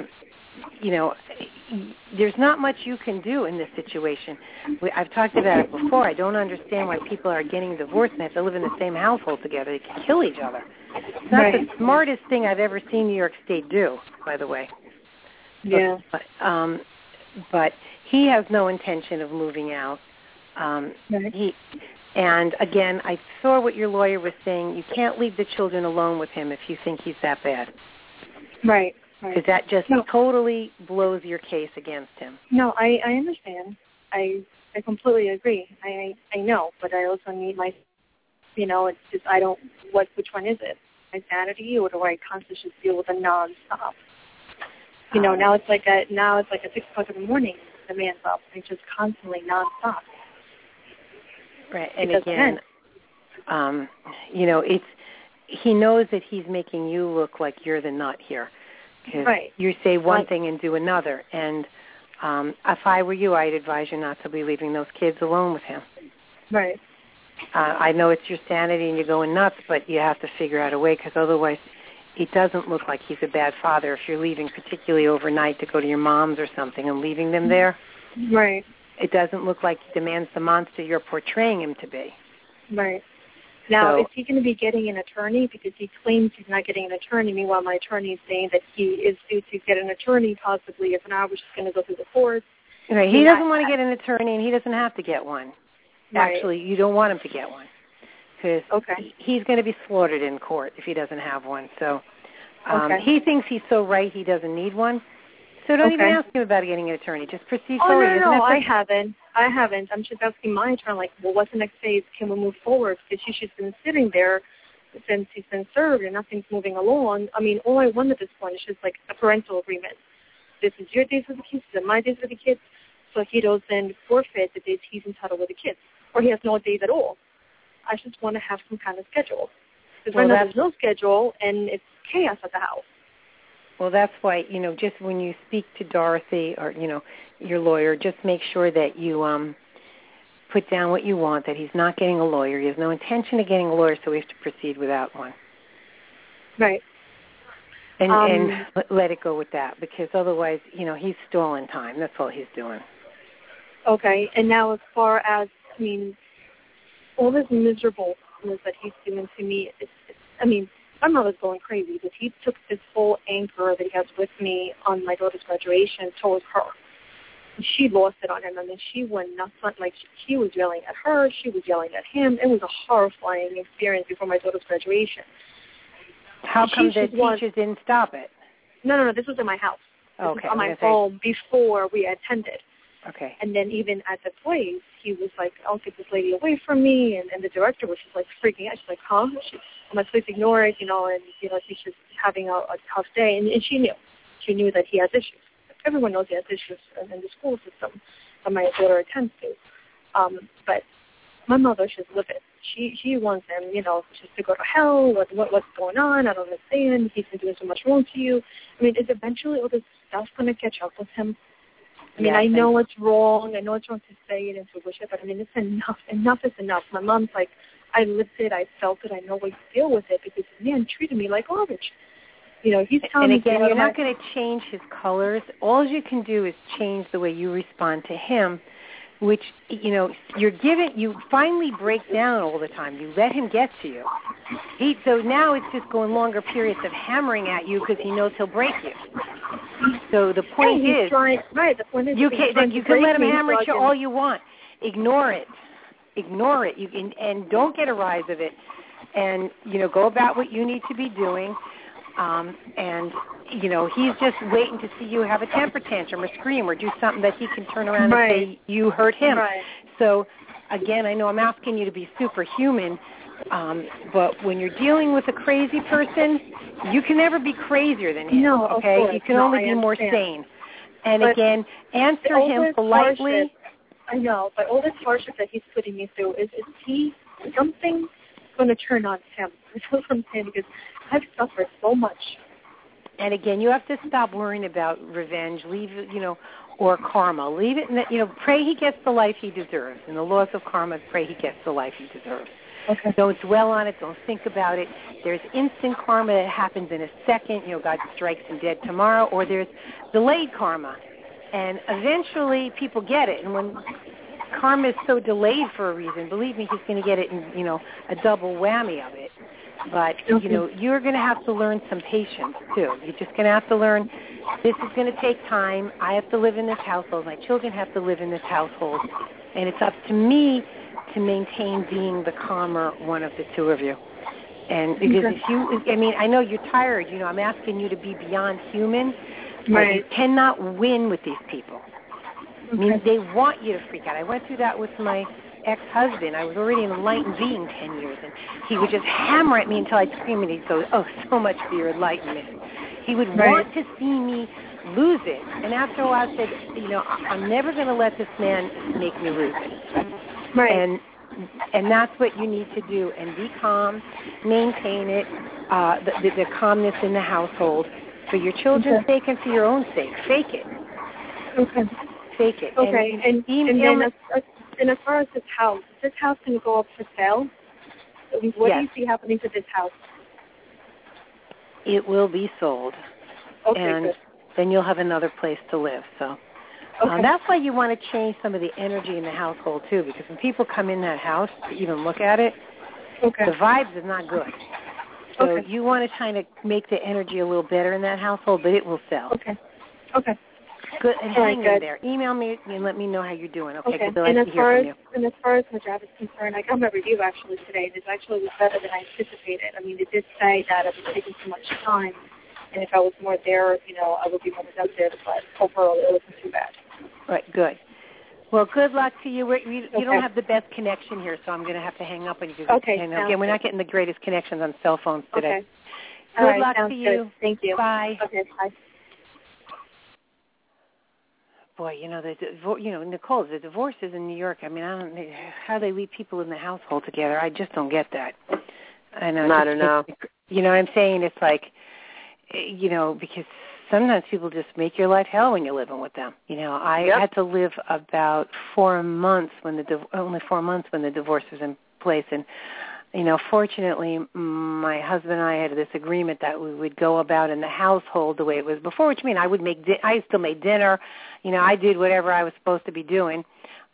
there's not much you can do in this situation. I've talked about it before. I don't understand why people are getting divorced and they have to live in the same household together. They can kill each other. It's not the smartest thing I've ever seen New York State do, by the way. Yeah. But he has no intention of moving out. And again, I saw what your lawyer was saying. You can't leave the children alone with him if you think he's that bad. Right. Because that just totally blows your case against him. No, I understand. I completely agree. I know, but I also need my, it's just which one is it? My sanity, or do I constantly just deal with a nonstop? Now it's like at 6 o'clock in the morning, the man's up. It's just constantly nonstop. Right, and again, he knows that he's making you look like you're the nut here. Right. You say one thing and do another. And if I were you, I'd advise you not to be leaving those kids alone with him. Right. I know it's your sanity and you're going nuts, but you have to figure out a way, because otherwise it doesn't look like he's a bad father if you're leaving, particularly overnight, to go to your mom's or something and leaving them there. Right. It doesn't look like he demands the monster you're portraying him to be. Right. Now, is he going to be getting an attorney? Because he claims he's not getting an attorney. Meanwhile, my attorney is saying that he is due to get an attorney possibly if not, we're just going to go through the courts. Right. He doesn't want to get an attorney, and he doesn't have to get one. Right. Actually, you don't want him to get one, because he's going to be slaughtered in court if he doesn't have one. So he thinks he's so right he doesn't need one. So don't even ask him about getting an attorney. Just proceed forward. No, I haven't. I'm just asking my attorney, what's the next phase? Can we move forward? Because she's been sitting there since he's been served and nothing's moving along. I mean, all I want at this point is just like a parental agreement. This is your days with the kids, this is my days with the kids, so he doesn't forfeit the days he's entitled with the kids. Or he has no days at all. I just want to have some kind of schedule. Because right now there's no schedule and it's chaos at the house. Well, that's why, just when you speak to Dorothy or, your lawyer, just make sure that you put down what you want, that he's not getting a lawyer. He has no intention of getting a lawyer, so we have to proceed without one. Right. And let it go with that, because otherwise, he's stalling time. That's all he's doing. Okay. And now as far as, all this miserableness that he's doing to me, my mother's going crazy, but he took this whole anger that he has with me on my daughter's graduation towards her. She lost it on him. She went nuts. Like, he was yelling at her. She was yelling at him. It was a horrifying experience before my daughter's graduation. How come the teachers didn't stop it? No, this was in my house. This was on my home before we attended. Okay. And then even at the place, he was like, I'll get this lady away from me. And the director was just like freaking out. She's like, huh? I'm like, please ignore it, and, she's just having a tough day. And she knew. She knew that he has issues. Everyone knows he has issues in the school system that my daughter attends to. But my mother, she's livid. She wants him, just to go to hell. What's going on? I don't understand. He's been doing so much wrong to you. Is eventually all this stuff going to catch up with him? I know it's wrong. I know it's wrong to say it and to wish it, but it's enough. Enough is enough. My mom's like, I lived it. I felt it. I know what you deal with it, because the man treated me like garbage. He's telling me. And again, you're not going to change his colors. All you can do is change the way you respond to him, which, you finally break down all the time. You let him get to you. So now it's just going longer periods of hammering at you because he knows he'll break you. So the point is, the point is, you can let him hammer at you all you want. Ignore it. And don't get a rise of it. And, go about what you need to be doing. He's just waiting to see you have a temper tantrum or scream or do something that he can turn around and say you hurt him. Right. So, again, I know I'm asking you to be superhuman, but when you're dealing with a crazy person, you can never be crazier than him, no, okay? Of course. You can only be more sane. And, again, answer him politely. I know, but all this hardship that he's putting me through, is something going to turn on him? That's what I'm saying, because I've suffered so much. And again, you have to stop worrying about revenge, or karma. Leave it in pray he gets the life he deserves. In the laws of karma, pray he gets the life he deserves. Okay. Don't dwell on it. Don't think about it. There's instant karma that happens in a second. God strikes him dead tomorrow. Or there's delayed karma. And eventually people get it. And when karma is so delayed for a reason, believe me, he's going to get it in, a double whammy of it. But, you're going to have to learn some patience, too. You're just going to have to learn this is going to take time. I have to live in this household. My children have to live in this household. And it's up to me to maintain being the calmer one of the two of you. And because I know you're tired. I'm asking you to be beyond human. But you cannot win with these people. They want you to freak out. I went through that with my ex-husband. I was already an enlightened being 10 years, and he would just hammer at me until I'd scream, and he'd go, oh, so much for your enlightenment. He would want to see me lose it. And after a while I said, I'm never going to let this man make me lose it. Right. And that's what you need to do, and be calm, maintain it, the calmness in the household, for your children's sake and for your own sake. Fake it. Okay. Fake it. Okay. And as far as this house, is this house going to go up for sale? What do you see happening to this house? It will be sold. Okay, and good. Then you'll have another place to live. So that's why you want to change some of the energy in the household, too, because when people come in that house to even look at it, the vibes is not good. So you want to kind of make the energy a little better in that household, but it will sell. Okay. Good. And hang in there. Email me and let me know how you're doing. Okay. Okay. I'd like to hear from you. And as far as my job is concerned, I got my review actually today. It actually was better than I anticipated. It did say that it was taking too much time, and if I was more there, I would be more productive. But overall, it wasn't too bad. Right. Good. Well, good luck to you. You don't have the best connection here, so I'm going to have to hang up on you. Okay. Again, we're not getting the greatest connections on cell phones today. Okay. Good luck to you. Good. Thank you. Bye. Okay. Bye. Boy, Nicole, the divorces in New York, I don't know how they leave people in the household together. I just don't get that. I don't know. You know what I'm saying? It's like, because sometimes people just make your life hell when you're living with them. I had to live about 4 months only 4 months when the divorce was in place, and fortunately, my husband and I had this agreement that we would go about in the household the way it was before, which means I still made dinner. I did whatever I was supposed to be doing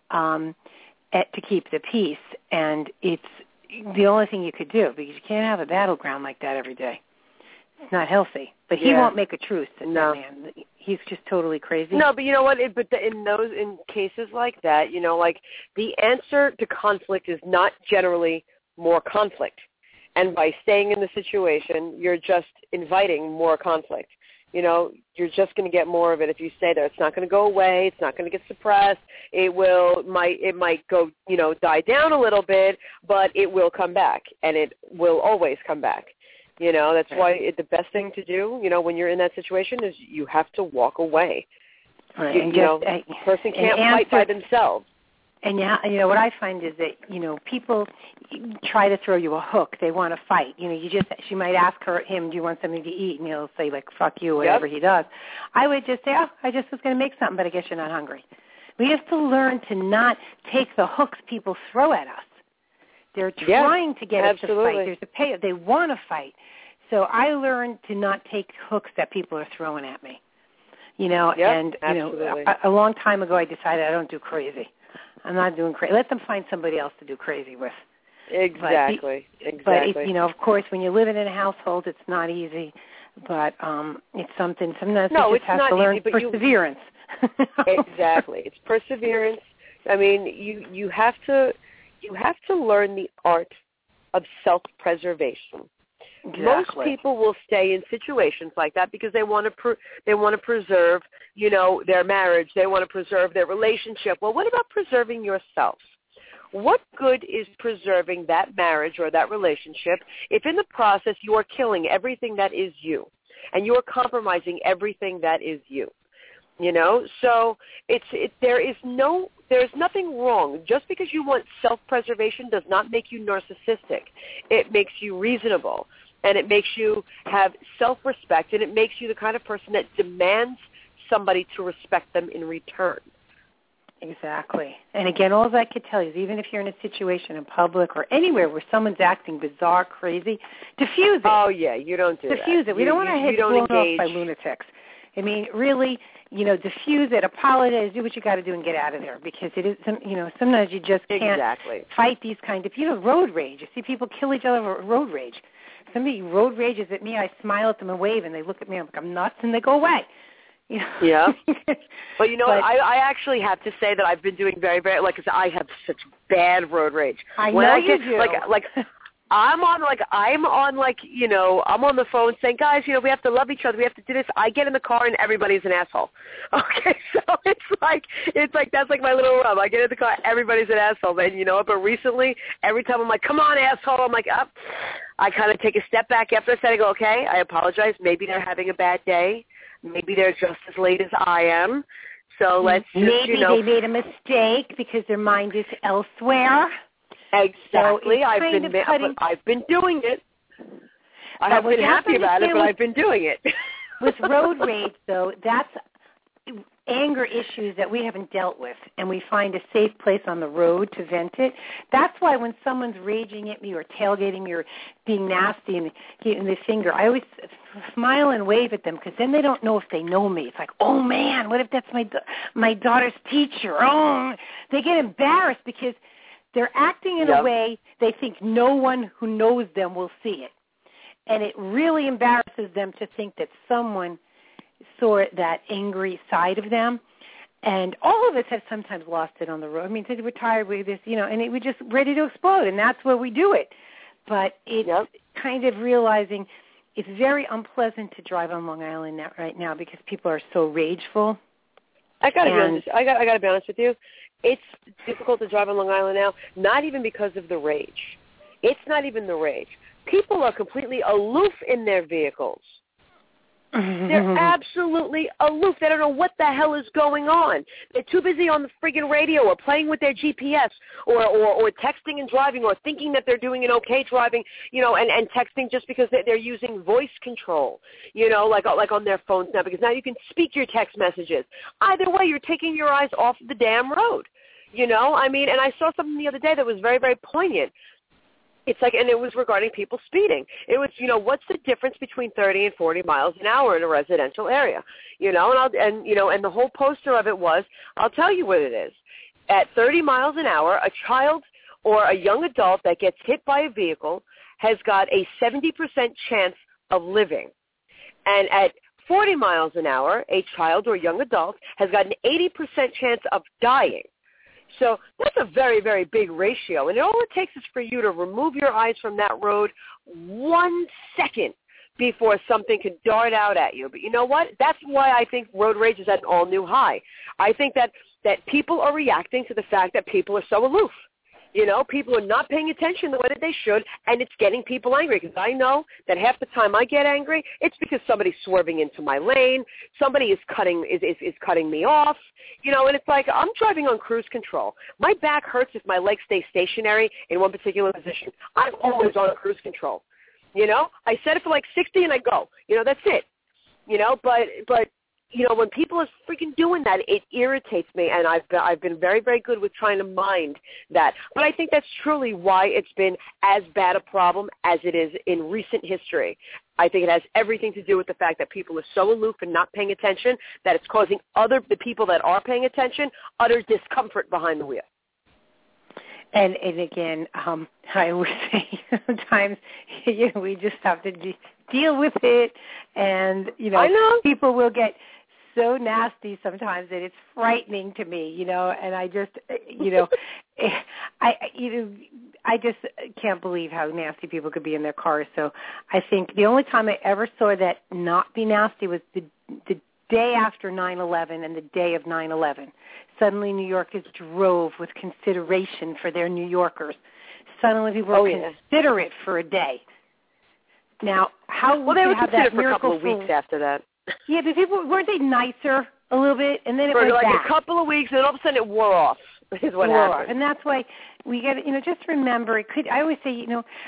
to keep the peace. And it's the only thing you could do, because you can't have a battleground like that every day. It's not healthy. But he won't make a truce. No. That man. He's just totally crazy. No, but you know what? In cases like that, like the answer to conflict is not generally more conflict. And by staying in the situation, you're just inviting more conflict. You're just going to get more of it if you stay there. It's not going to go away. It's not going to get suppressed. It might go, die down a little bit, but it will come back, and it will always come back. That's why the best thing to do, when you're in that situation, is you have to walk away. Right. A person can't fight by themselves. And what I find is that, people try to throw you a hook. They want to fight. She might ask him, do you want something to eat? And he'll say, like, fuck you, whatever he does. I would just say, I just was going to make something, but I guess you're not hungry. We have to learn to not take the hooks people throw at us. They're trying to get us to fight. They want to fight. So I learned to not take hooks that people are throwing at me. And a long time ago I decided I don't do crazy. I'm not doing crazy. Let them find somebody else to do crazy with. Exactly. But of course, when you live in a household, it's not easy. But it's something. Sometimes you just have to learn perseverance. Exactly, it's perseverance. I mean, you have to learn the art of self-preservation. Exactly. Most people will stay in situations like that because they want to preserve, their marriage. They want to preserve their relationship. Well, what about preserving yourself? What good is preserving that marriage or that relationship if in the process you are killing everything that is you, and you are compromising everything that is you? So there's nothing wrong. Just because you want self-preservation does not make you narcissistic. It makes you reasonable, and it makes you have self-respect, and it makes you the kind of person that demands somebody to respect them in return. Exactly. And again, all I could tell you is even if you're in a situation in public or anywhere where someone's acting bizarre, crazy, diffuse it. Oh, yeah, you don't do that. Diffuse it. We don't want our heads blown off by lunatics. I mean, really, diffuse it, apologize, do what you got to do, and get out of there, because it is, sometimes you just can't fight these kind of, road rage. You see people kill each other over road rage. Somebody road rages at me, I smile at them and wave, and they look at me, I'm like, I'm nuts, and they go away. Yeah. But I actually have to say that I've been doing very, very, I have such bad road rage. I know you do. I'm on the phone saying, guys, we have to love each other. We have to do this. I get in the car and everybody's an asshole. Okay, so it's like that's like my little rub. I get in the car, everybody's an asshole. And but recently, every time I'm like, come on, asshole, I'm like, up. I kind of take a step back after I said, I go, okay, I apologize. Maybe they're having a bad day. Maybe they're just as late as I am. So let's just, maybe they made a mistake because their mind is elsewhere. Exactly. So I've been doing it. I haven't been happy about it, but I've been doing it. With road rage, though, that's anger issues that we haven't dealt with, and we find a safe place on the road to vent it. That's why when someone's raging at me or tailgating me or being nasty and hitting the finger, I always smile and wave at them, because then they don't know if they know me. It's like, oh, man, what if that's my daughter's teacher? Oh, they get embarrassed because they're acting in a way they think no one who knows them will see it. And it really embarrasses them to think that someone saw that angry side of them. And all of us have sometimes lost it on the road. I mean, we're tired with this, and we're just ready to explode, and that's where we do it. But it's kind of realizing it's very unpleasant to drive on Long Island right now because people are so rageful. I gotta be honest with you. It's difficult to drive on Long Island now, not even because of the rage. It's not even the rage. People are completely aloof in their vehicles. They're absolutely aloof. They don't know what the hell is going on. They're too busy on the friggin' radio or playing with their GPS or texting and driving or thinking that they're doing an okay driving, and texting just because they're using voice control, like on their phones now, because now you can speak your text messages. Either way, you're taking your eyes off the damn road, I mean, and I saw something the other day that was very, very poignant. It's like, and it was regarding people speeding. It was, what's the difference between 30 and 40 miles an hour in a residential area? And the whole poster of it was, I'll tell you what it is. At 30 miles an hour, a child or a young adult that gets hit by a vehicle has got a 70% chance of living. And at 40 miles an hour, a child or young adult has got an 80% chance of dying. So that's a very, very big ratio. And all it takes is for you to remove your eyes from that road 1 second before something could dart out at you. But you know what? That's why I think road rage is at an all-new high. I think that people are reacting to the fact that people are so aloof. People are not paying attention the way that they should, and it's getting people angry because I know that half the time I get angry, it's because somebody's swerving into my lane, somebody is cutting me off, and it's like I'm driving on cruise control. My back hurts if my legs stay stationary in one particular position. I'm always on cruise control. I set it for like 60 and I go. That's it. But when people are freaking doing that, it irritates me, and I've been very, very good with trying to mind that. But I think that's truly why it's been as bad a problem as it is in recent history. I think it has everything to do with the fact that people are so aloof and not paying attention that it's causing the people that are paying attention utter discomfort behind the wheel. And again, I would say sometimes we just have to deal with it, and I know. People will get so nasty sometimes that it's frightening to me, and I just, I just can't believe how nasty people could be in their cars. So I think the only time I ever saw that not be nasty was the day after 9/11 and the day of 9/11. Suddenly New Yorkers drove with consideration for their New Yorkers. Suddenly people were considerate for a day. Now, how would you have that miracle for a couple of weeks after that? Yeah, but people, weren't they nicer a little bit, and then it went like back. A couple of weeks, and all of a sudden it wore off. Is what happened. And that's why we got to, just remember. I always say,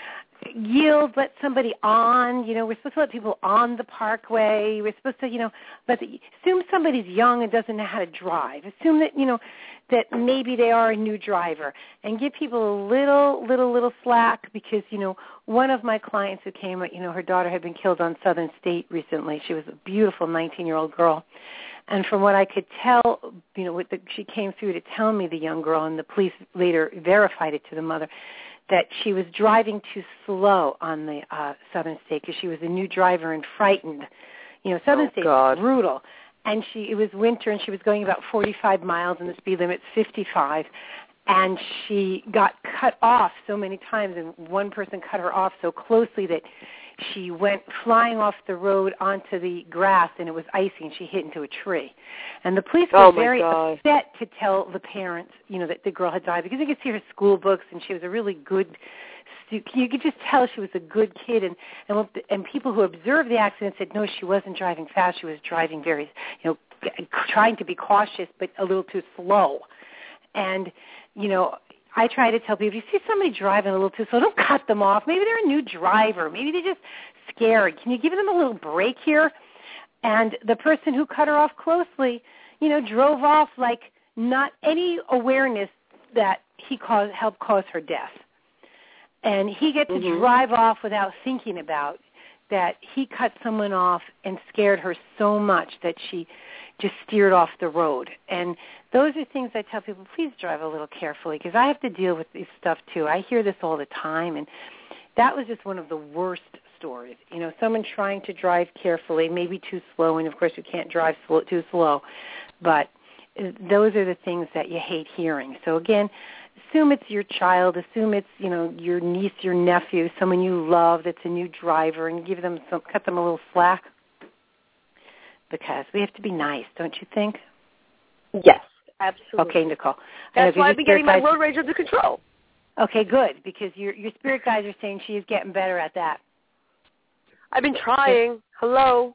yield, let somebody on. We're supposed to let people on the parkway. We're supposed to, assume somebody's young and doesn't know how to drive. Assume that, that maybe they are a new driver, and give people a little slack because, one of my clients who came, her daughter had been killed on Southern State recently. She was a beautiful 19-year-old girl. And from what I could tell, she came through to tell me, the young girl, and the police later verified it to the mother, that she was driving too slow on the Southern State because she was a new driver and frightened. Southern State is brutal. And it was winter, and she was going about 45 miles, and the speed limit's 55. And she got cut off so many times, and one person cut her off so closely that she went flying off the road onto the grass, and it was icy, and she hit into a tree. And the police were very upset to tell the parents, that the girl had died, because they could see her school books, and she was a really good, you could just tell she was a good kid. And people who observed the accident said, no, she wasn't driving fast. She was driving very, trying to be cautious, but a little too slow. And, I try to tell people, if you see somebody driving a little too slow, don't cut them off. Maybe they're a new driver. Maybe they're just scared. Can you give them a little break here? And the person who cut her off closely, drove off like not any awareness that he helped cause her death. And he gets to drive off without thinking about that he cut someone off and scared her so much that she just steered off the road. And those are things I tell people, please drive a little carefully, because I have to deal with this stuff too. I hear this all the time, and that was just one of the worst stories. Someone trying to drive carefully, maybe too slow, and of course you can't drive too slow, but those are the things that you hate hearing. So again, assume it's your child, assume it's, your niece, your nephew, someone you love that's a new driver, and cut them a little slack. Because we have to be nice, don't you think? Yes, absolutely. Okay, Nicole. That's why I've been getting my road rage under control. Okay, good, because your spirit guides are saying she is getting better at that. I've been trying. Hello.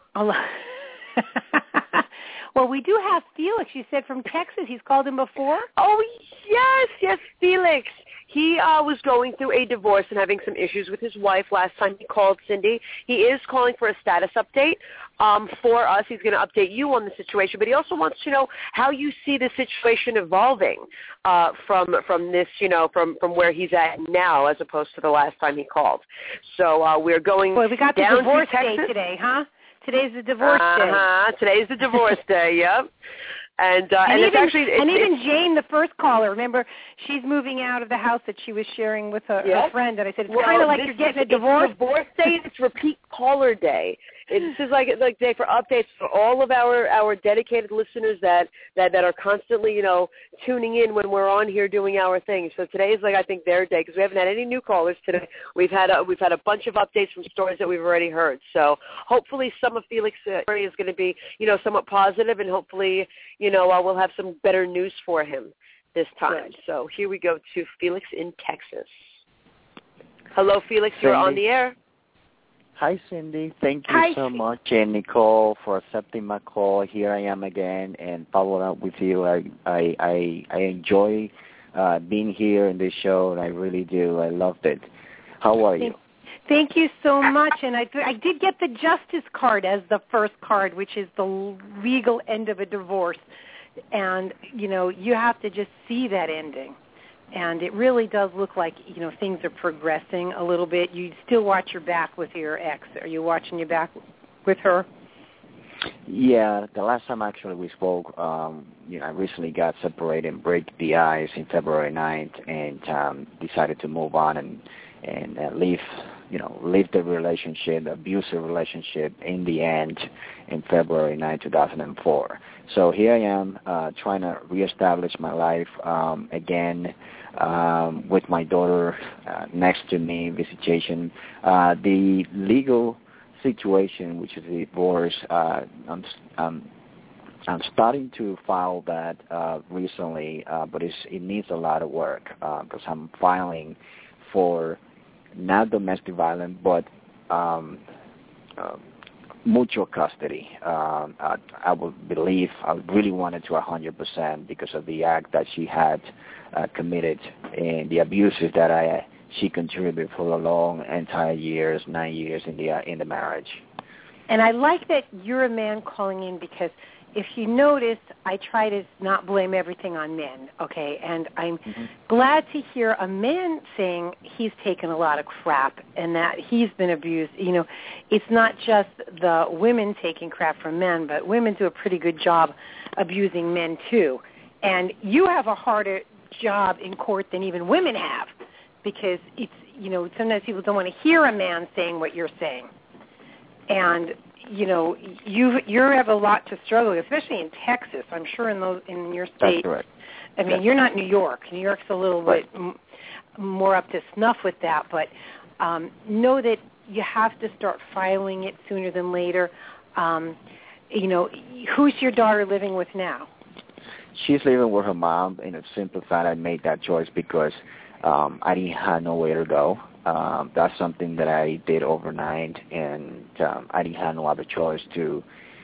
Well, we do have Felix, you said, from Texas. He's called in before? Oh, yes, Felix. He was going through a divorce and having some issues with his wife last time he called, Cindy. He is calling for a status update for us. He's going to update you on the situation, but he also wants to know how you see the situation evolving from this, from where he's at now as opposed to the last time he called. So we're going Boy, we got down the divorce to Texas day today, huh? Today's the divorce day. Today's the divorce day, yep. And it's even, actually... even Jane, the first caller, remember, she's moving out of the house that she was sharing with her friend, and I said, it's kind of like you're getting a divorce. It's divorce day, it's repeat caller day. This is like day for updates for all of our dedicated listeners that are constantly, tuning in when we're on here doing our things. So today is I think their day because we haven't had any new callers today. We've had a bunch of updates from stories that we've already heard. So hopefully some of Felix's story is going to be, somewhat positive, and hopefully, we'll have some better news for him this time. Good. So here we go to Felix in Texas. Hello, Felix. You're on the air. Hi, Cindy. Thank you so much, and Nicole, for accepting my call. Here I am again and following up with you. I enjoy being here in this show, and I really do. I loved it. How are you? Thank you so much. And I did get the justice card as the first card, which is the legal end of a divorce. And, you have to just see that ending. And it really does look like, things are progressing a little bit. You still watch your back with your ex. Are you watching your back with her? Yeah, the last time actually we spoke, I recently got separated and break the ice in February 9th and decided to move on and leave the relationship, the abusive relationship in the end in February 9, 2004. So here I am trying to reestablish my life again with my daughter next to me, visitation. The legal situation, which is the divorce, I'm starting to file that recently, but it needs a lot of work because I'm filing for not domestic violence, but mutual custody. I would believe I really wanted to 100% because of the act that she had committed and the abuses that she contributed for the long entire years, 9 years in the marriage. And I like that you're a man calling in because if you noticed, I try to not blame everything on men, okay? And I'm glad to hear a man saying he's taken a lot of crap and that he's been abused. It's not just the women taking crap from men, but women do a pretty good job abusing men too. And you have a harder job in court than even women have because it's, sometimes people don't want to hear a man saying what you're saying. And you have a lot to struggle with, especially in Texas. I'm sure in your state. That's correct. I mean, you're not New York. New York's a little bit more up to snuff with that, but know that you have to start filing it sooner than later. Who's your daughter living with now? She's living with her mom. In a simple fact, I made that choice because I didn't have nowhere to go. That's something that I did overnight, and I didn't have no other choice to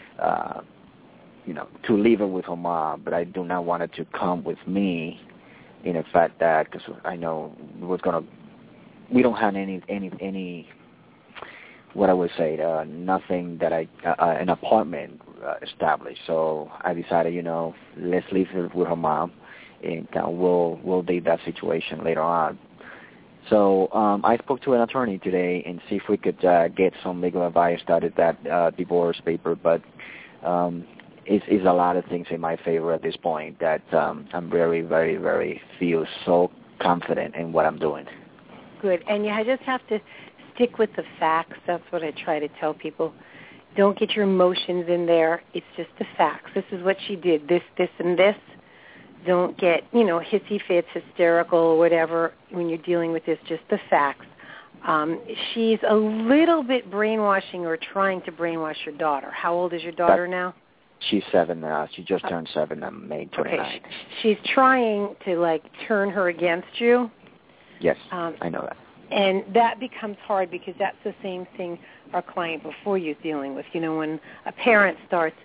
leave her with her mom. But I do not want her to come with me. In the fact that because I know we don't have any what I would say, nothing that an apartment established. So I decided, let's leave her with her mom, and we'll deal that situation later on. So I spoke to an attorney today and see if we could get some legal advice, started that divorce paper, but it's a lot of things in my favor at this point that I'm very, very, very feel so confident in what I'm doing. Good. And you just have to stick with the facts. That's what I try to tell people. Don't get your emotions in there. It's just the facts. This is what she did, this, and this. Don't get, hissy fits, hysterical, or whatever when you're dealing with this, just the facts. She's a little bit brainwashing or trying to brainwash your daughter. How old is your daughter now? She's 7 now. She just turned 7 on May 29th. Okay. She's trying to, turn her against you. Yes, I know that. And that becomes hard because that's the same thing our client before you is dealing with. When a parent starts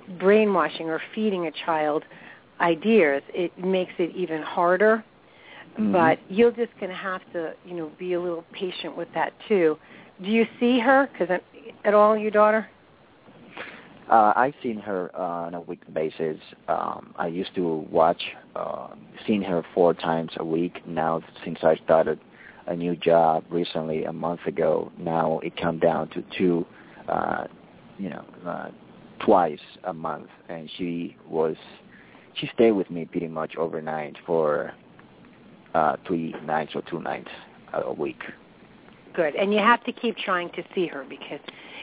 brainwashing or feeding a child ideas, it makes it even harder. But you're just going to have to, be a little patient with that too. Do you see her at all, your daughter? I've seen her on a weekly basis. I used to watch, seen her 4 times a week. Now, since I started a new job recently, a month ago, now it come down to 2, twice a month. And she stayed with me pretty much overnight for 3 nights or 2 nights a week. Good. And you have to keep trying to see her because,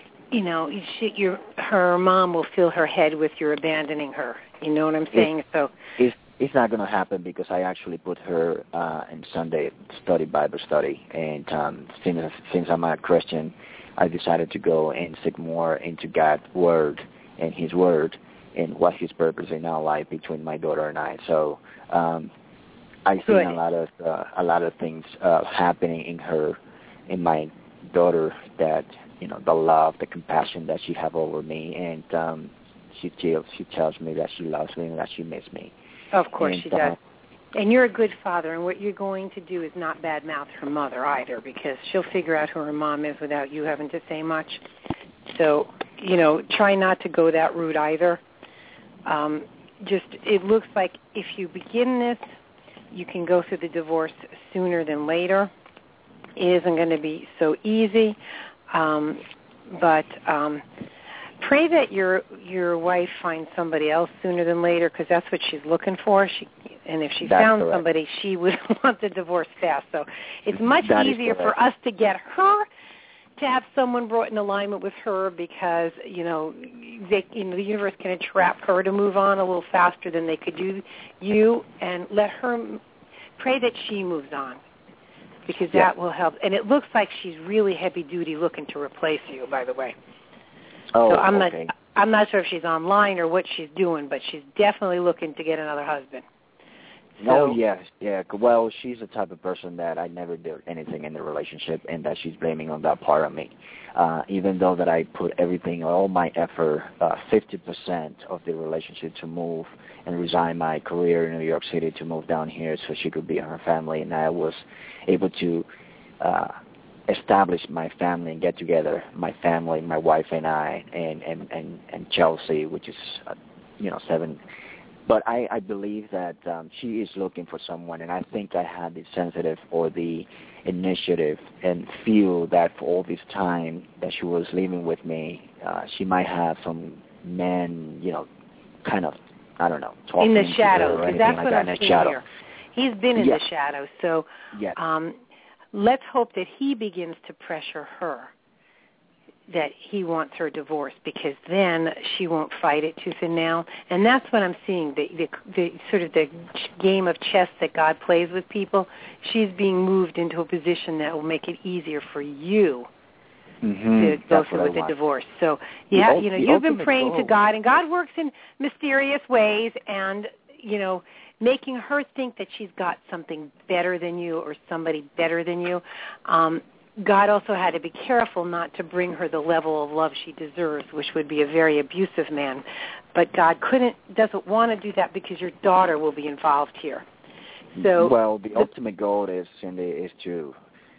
her mom will fill her head with your abandoning her. You know what I'm saying? It's not going to happen because I actually put her in Sunday Bible study. And since I'm a Christian, I decided to go and seek more into God's Word and His Word and what His purpose in our life between my daughter and I. So I see a lot of things happening in my daughter that the love, the compassion that she have over me, and she tells me that she loves me and that she misses me. Of course she does. And you're a good father, and what you're going to do is not badmouth her mother either, because she'll figure out who her mom is without you having to say much. So, try not to go that route either. It looks like if you begin this, you can go through the divorce sooner than later. It isn't going to be so easy, but pray that your wife finds somebody else sooner than later, because that's what she's looking for. And if she found somebody, she would want the divorce fast. So it's much easier for us to get her to have someone brought in alignment with her, because the universe can entrap her to move on a little faster than they could do you, and let her pray that she moves on, because that will help. And it looks like she's really heavy duty looking to replace you, by the way. Oh, so I'm okay. I'm not sure if she's online or what she's doing, but she's definitely looking to get another husband. Oh, yes, yeah. Well, she's the type of person that I never did anything in the relationship, and that she's blaming on that part of me. Even though that I put everything, all my effort, 50% of the relationship to move and resign my career in New York City to move down here so she could be in her family, and I was able to establish my family and get together, my family, my wife and I, and Chelsea, which is, 7. But I believe that she is looking for someone, and I think I had the sensitive or the initiative and feel that for all this time that she was living with me, she might have some men, kind of, I don't know, talking in the shadows. To her or anything that's like what that I'm in the seeing shadow. Here. He's been in the shadows, so let's hope that he begins to pressure her that he wants her divorced, because then she won't fight it tooth and nail. And that's what I'm seeing, the sort of the game of chess that God plays with people. She's being moved into a position that will make it easier for you to go through with the divorce. So, you've been praying to God, and God works in mysterious ways, and, making her think that she's got something better than you or somebody better than you. God also had to be careful not to bring her the level of love she deserves, which would be a very abusive man. But God doesn't want to do that, because your daughter will be involved here. So, well, the ultimate goal is, Cindy, is to,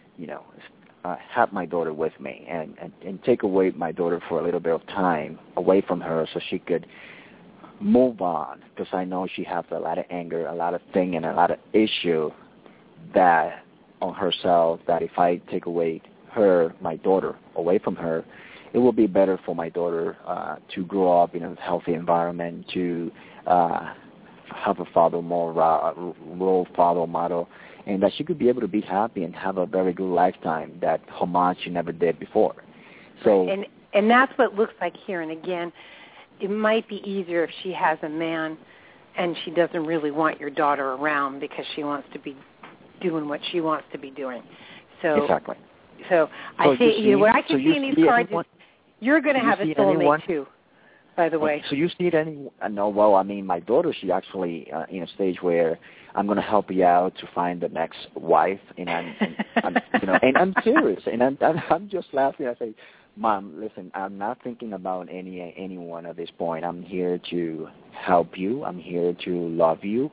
have my daughter with me and take away my daughter for a little bit of time away from her so she could move on, because I know she has a lot of anger, a lot of thing, and a lot of issue that on herself, that if I take away my daughter, away from her, it will be better for my daughter to grow up in a healthy environment, to have a father, more role father model, and that she could be able to be happy and have a very good lifetime that her mom she never did before. So, and that's what it looks like here. And again, it might be easier if she has a man and she doesn't really want your daughter around, because she wants to be doing what she wants to be doing. So exactly. So I see, what I can see in these cards is you're going to have a soulmate too, by the way. So you see it no, well, I mean, my daughter, she actually in a stage where I'm going to help you out to find the next wife, and I'm and I'm serious, and I'm just laughing. I say, Mom, listen, I'm not thinking about anyone at this point. I'm here to help you. I'm here to love you.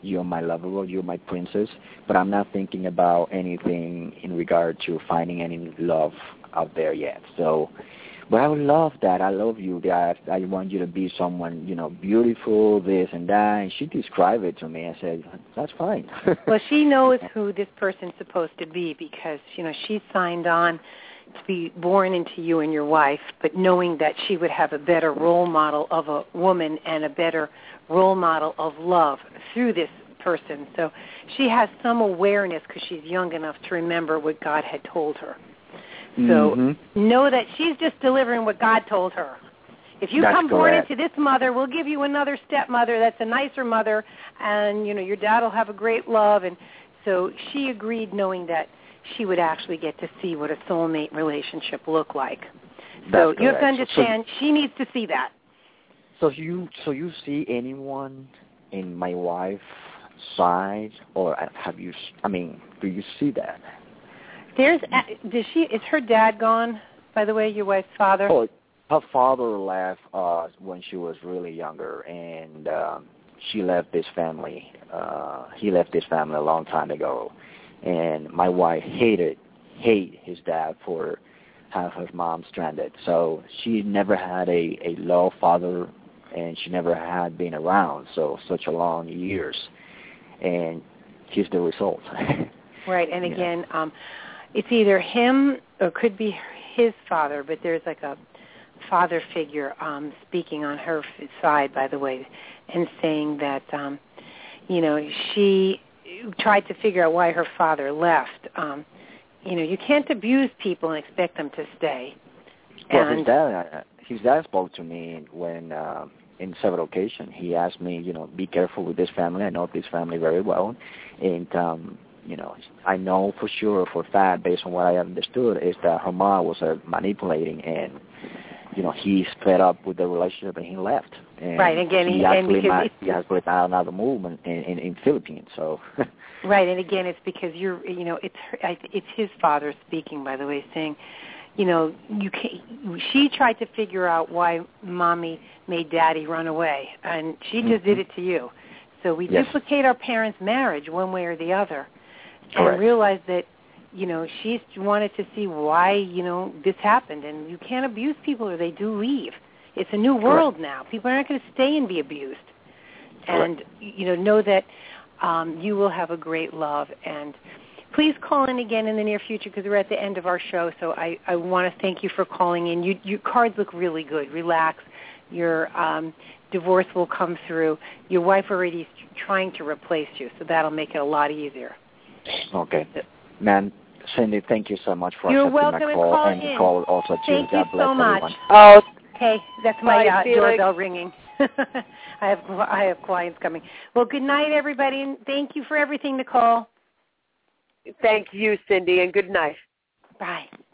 you're my lover, you're my princess, but I'm not thinking about anything in regard to finding any love out there yet. So, but I would love that. I love you, that I want you to be someone, beautiful, this and that. And she described it to me. I said, that's fine. Well, she knows who this person's supposed to be because, she signed on to be born into you and your wife, but knowing that she would have a better role model of a woman and a better role model of love through this person. So she has some awareness because she's young enough to remember what God had told her. So know that she's just delivering what God told her. If you come born into this mother, we'll give you another stepmother that's a nicer mother, and, your dad will have a great love. And so she agreed knowing that she would actually get to see what a soulmate relationship looked like. So you have to understand, she needs to see that. So you see anyone in my wife's side, or do you see that? Is her dad gone, by the way, your wife's father? Oh, her father left when she was really younger, and she left this family. He left this family a long time ago. And my wife hate his dad for having her mom stranded. So she never had a love father, and she never had been around such a long years. And he's the result. Right. And again, it's either him or could be his father, but there's like a father figure speaking on her side, by the way, and saying that, she tried to figure out why her father left. You can't abuse people and expect them to stay. Well, his dad spoke to me when, in several occasions, he asked me, be careful with this family. I know this family very well, and I know for sure, for a fact, based on what I understood, is that her mom was manipulating, and he's fed up with the relationship and he left. And right, again, he has put out another movement in Philippines. So. Right, and again, it's because it's his father speaking, by the way, saying, she tried to figure out why mommy made daddy run away, and she just did it to you. So we duplicate our parents' marriage one way or the other, and realize that, she wanted to see why, this happened, and you can't abuse people or they do leave. It's a new world now. People are not going to stay and be abused. And, know that you will have a great love. And please call in again in the near future because we're at the end of our show. So I want to thank you for calling in. Your cards look really good. Relax. Your divorce will come through. Your wife already is trying to replace you, so that'll make it a lot easier. Okay. Man, Cindy, thank you so much for You're accepting my call and the call also to Thank God you bless so much. everyone. Oh, okay, that's my doorbell ringing. I have clients coming. Well, good night, everybody, and thank you for everything, Nicole. Thank you, Cindy, and good night. Bye.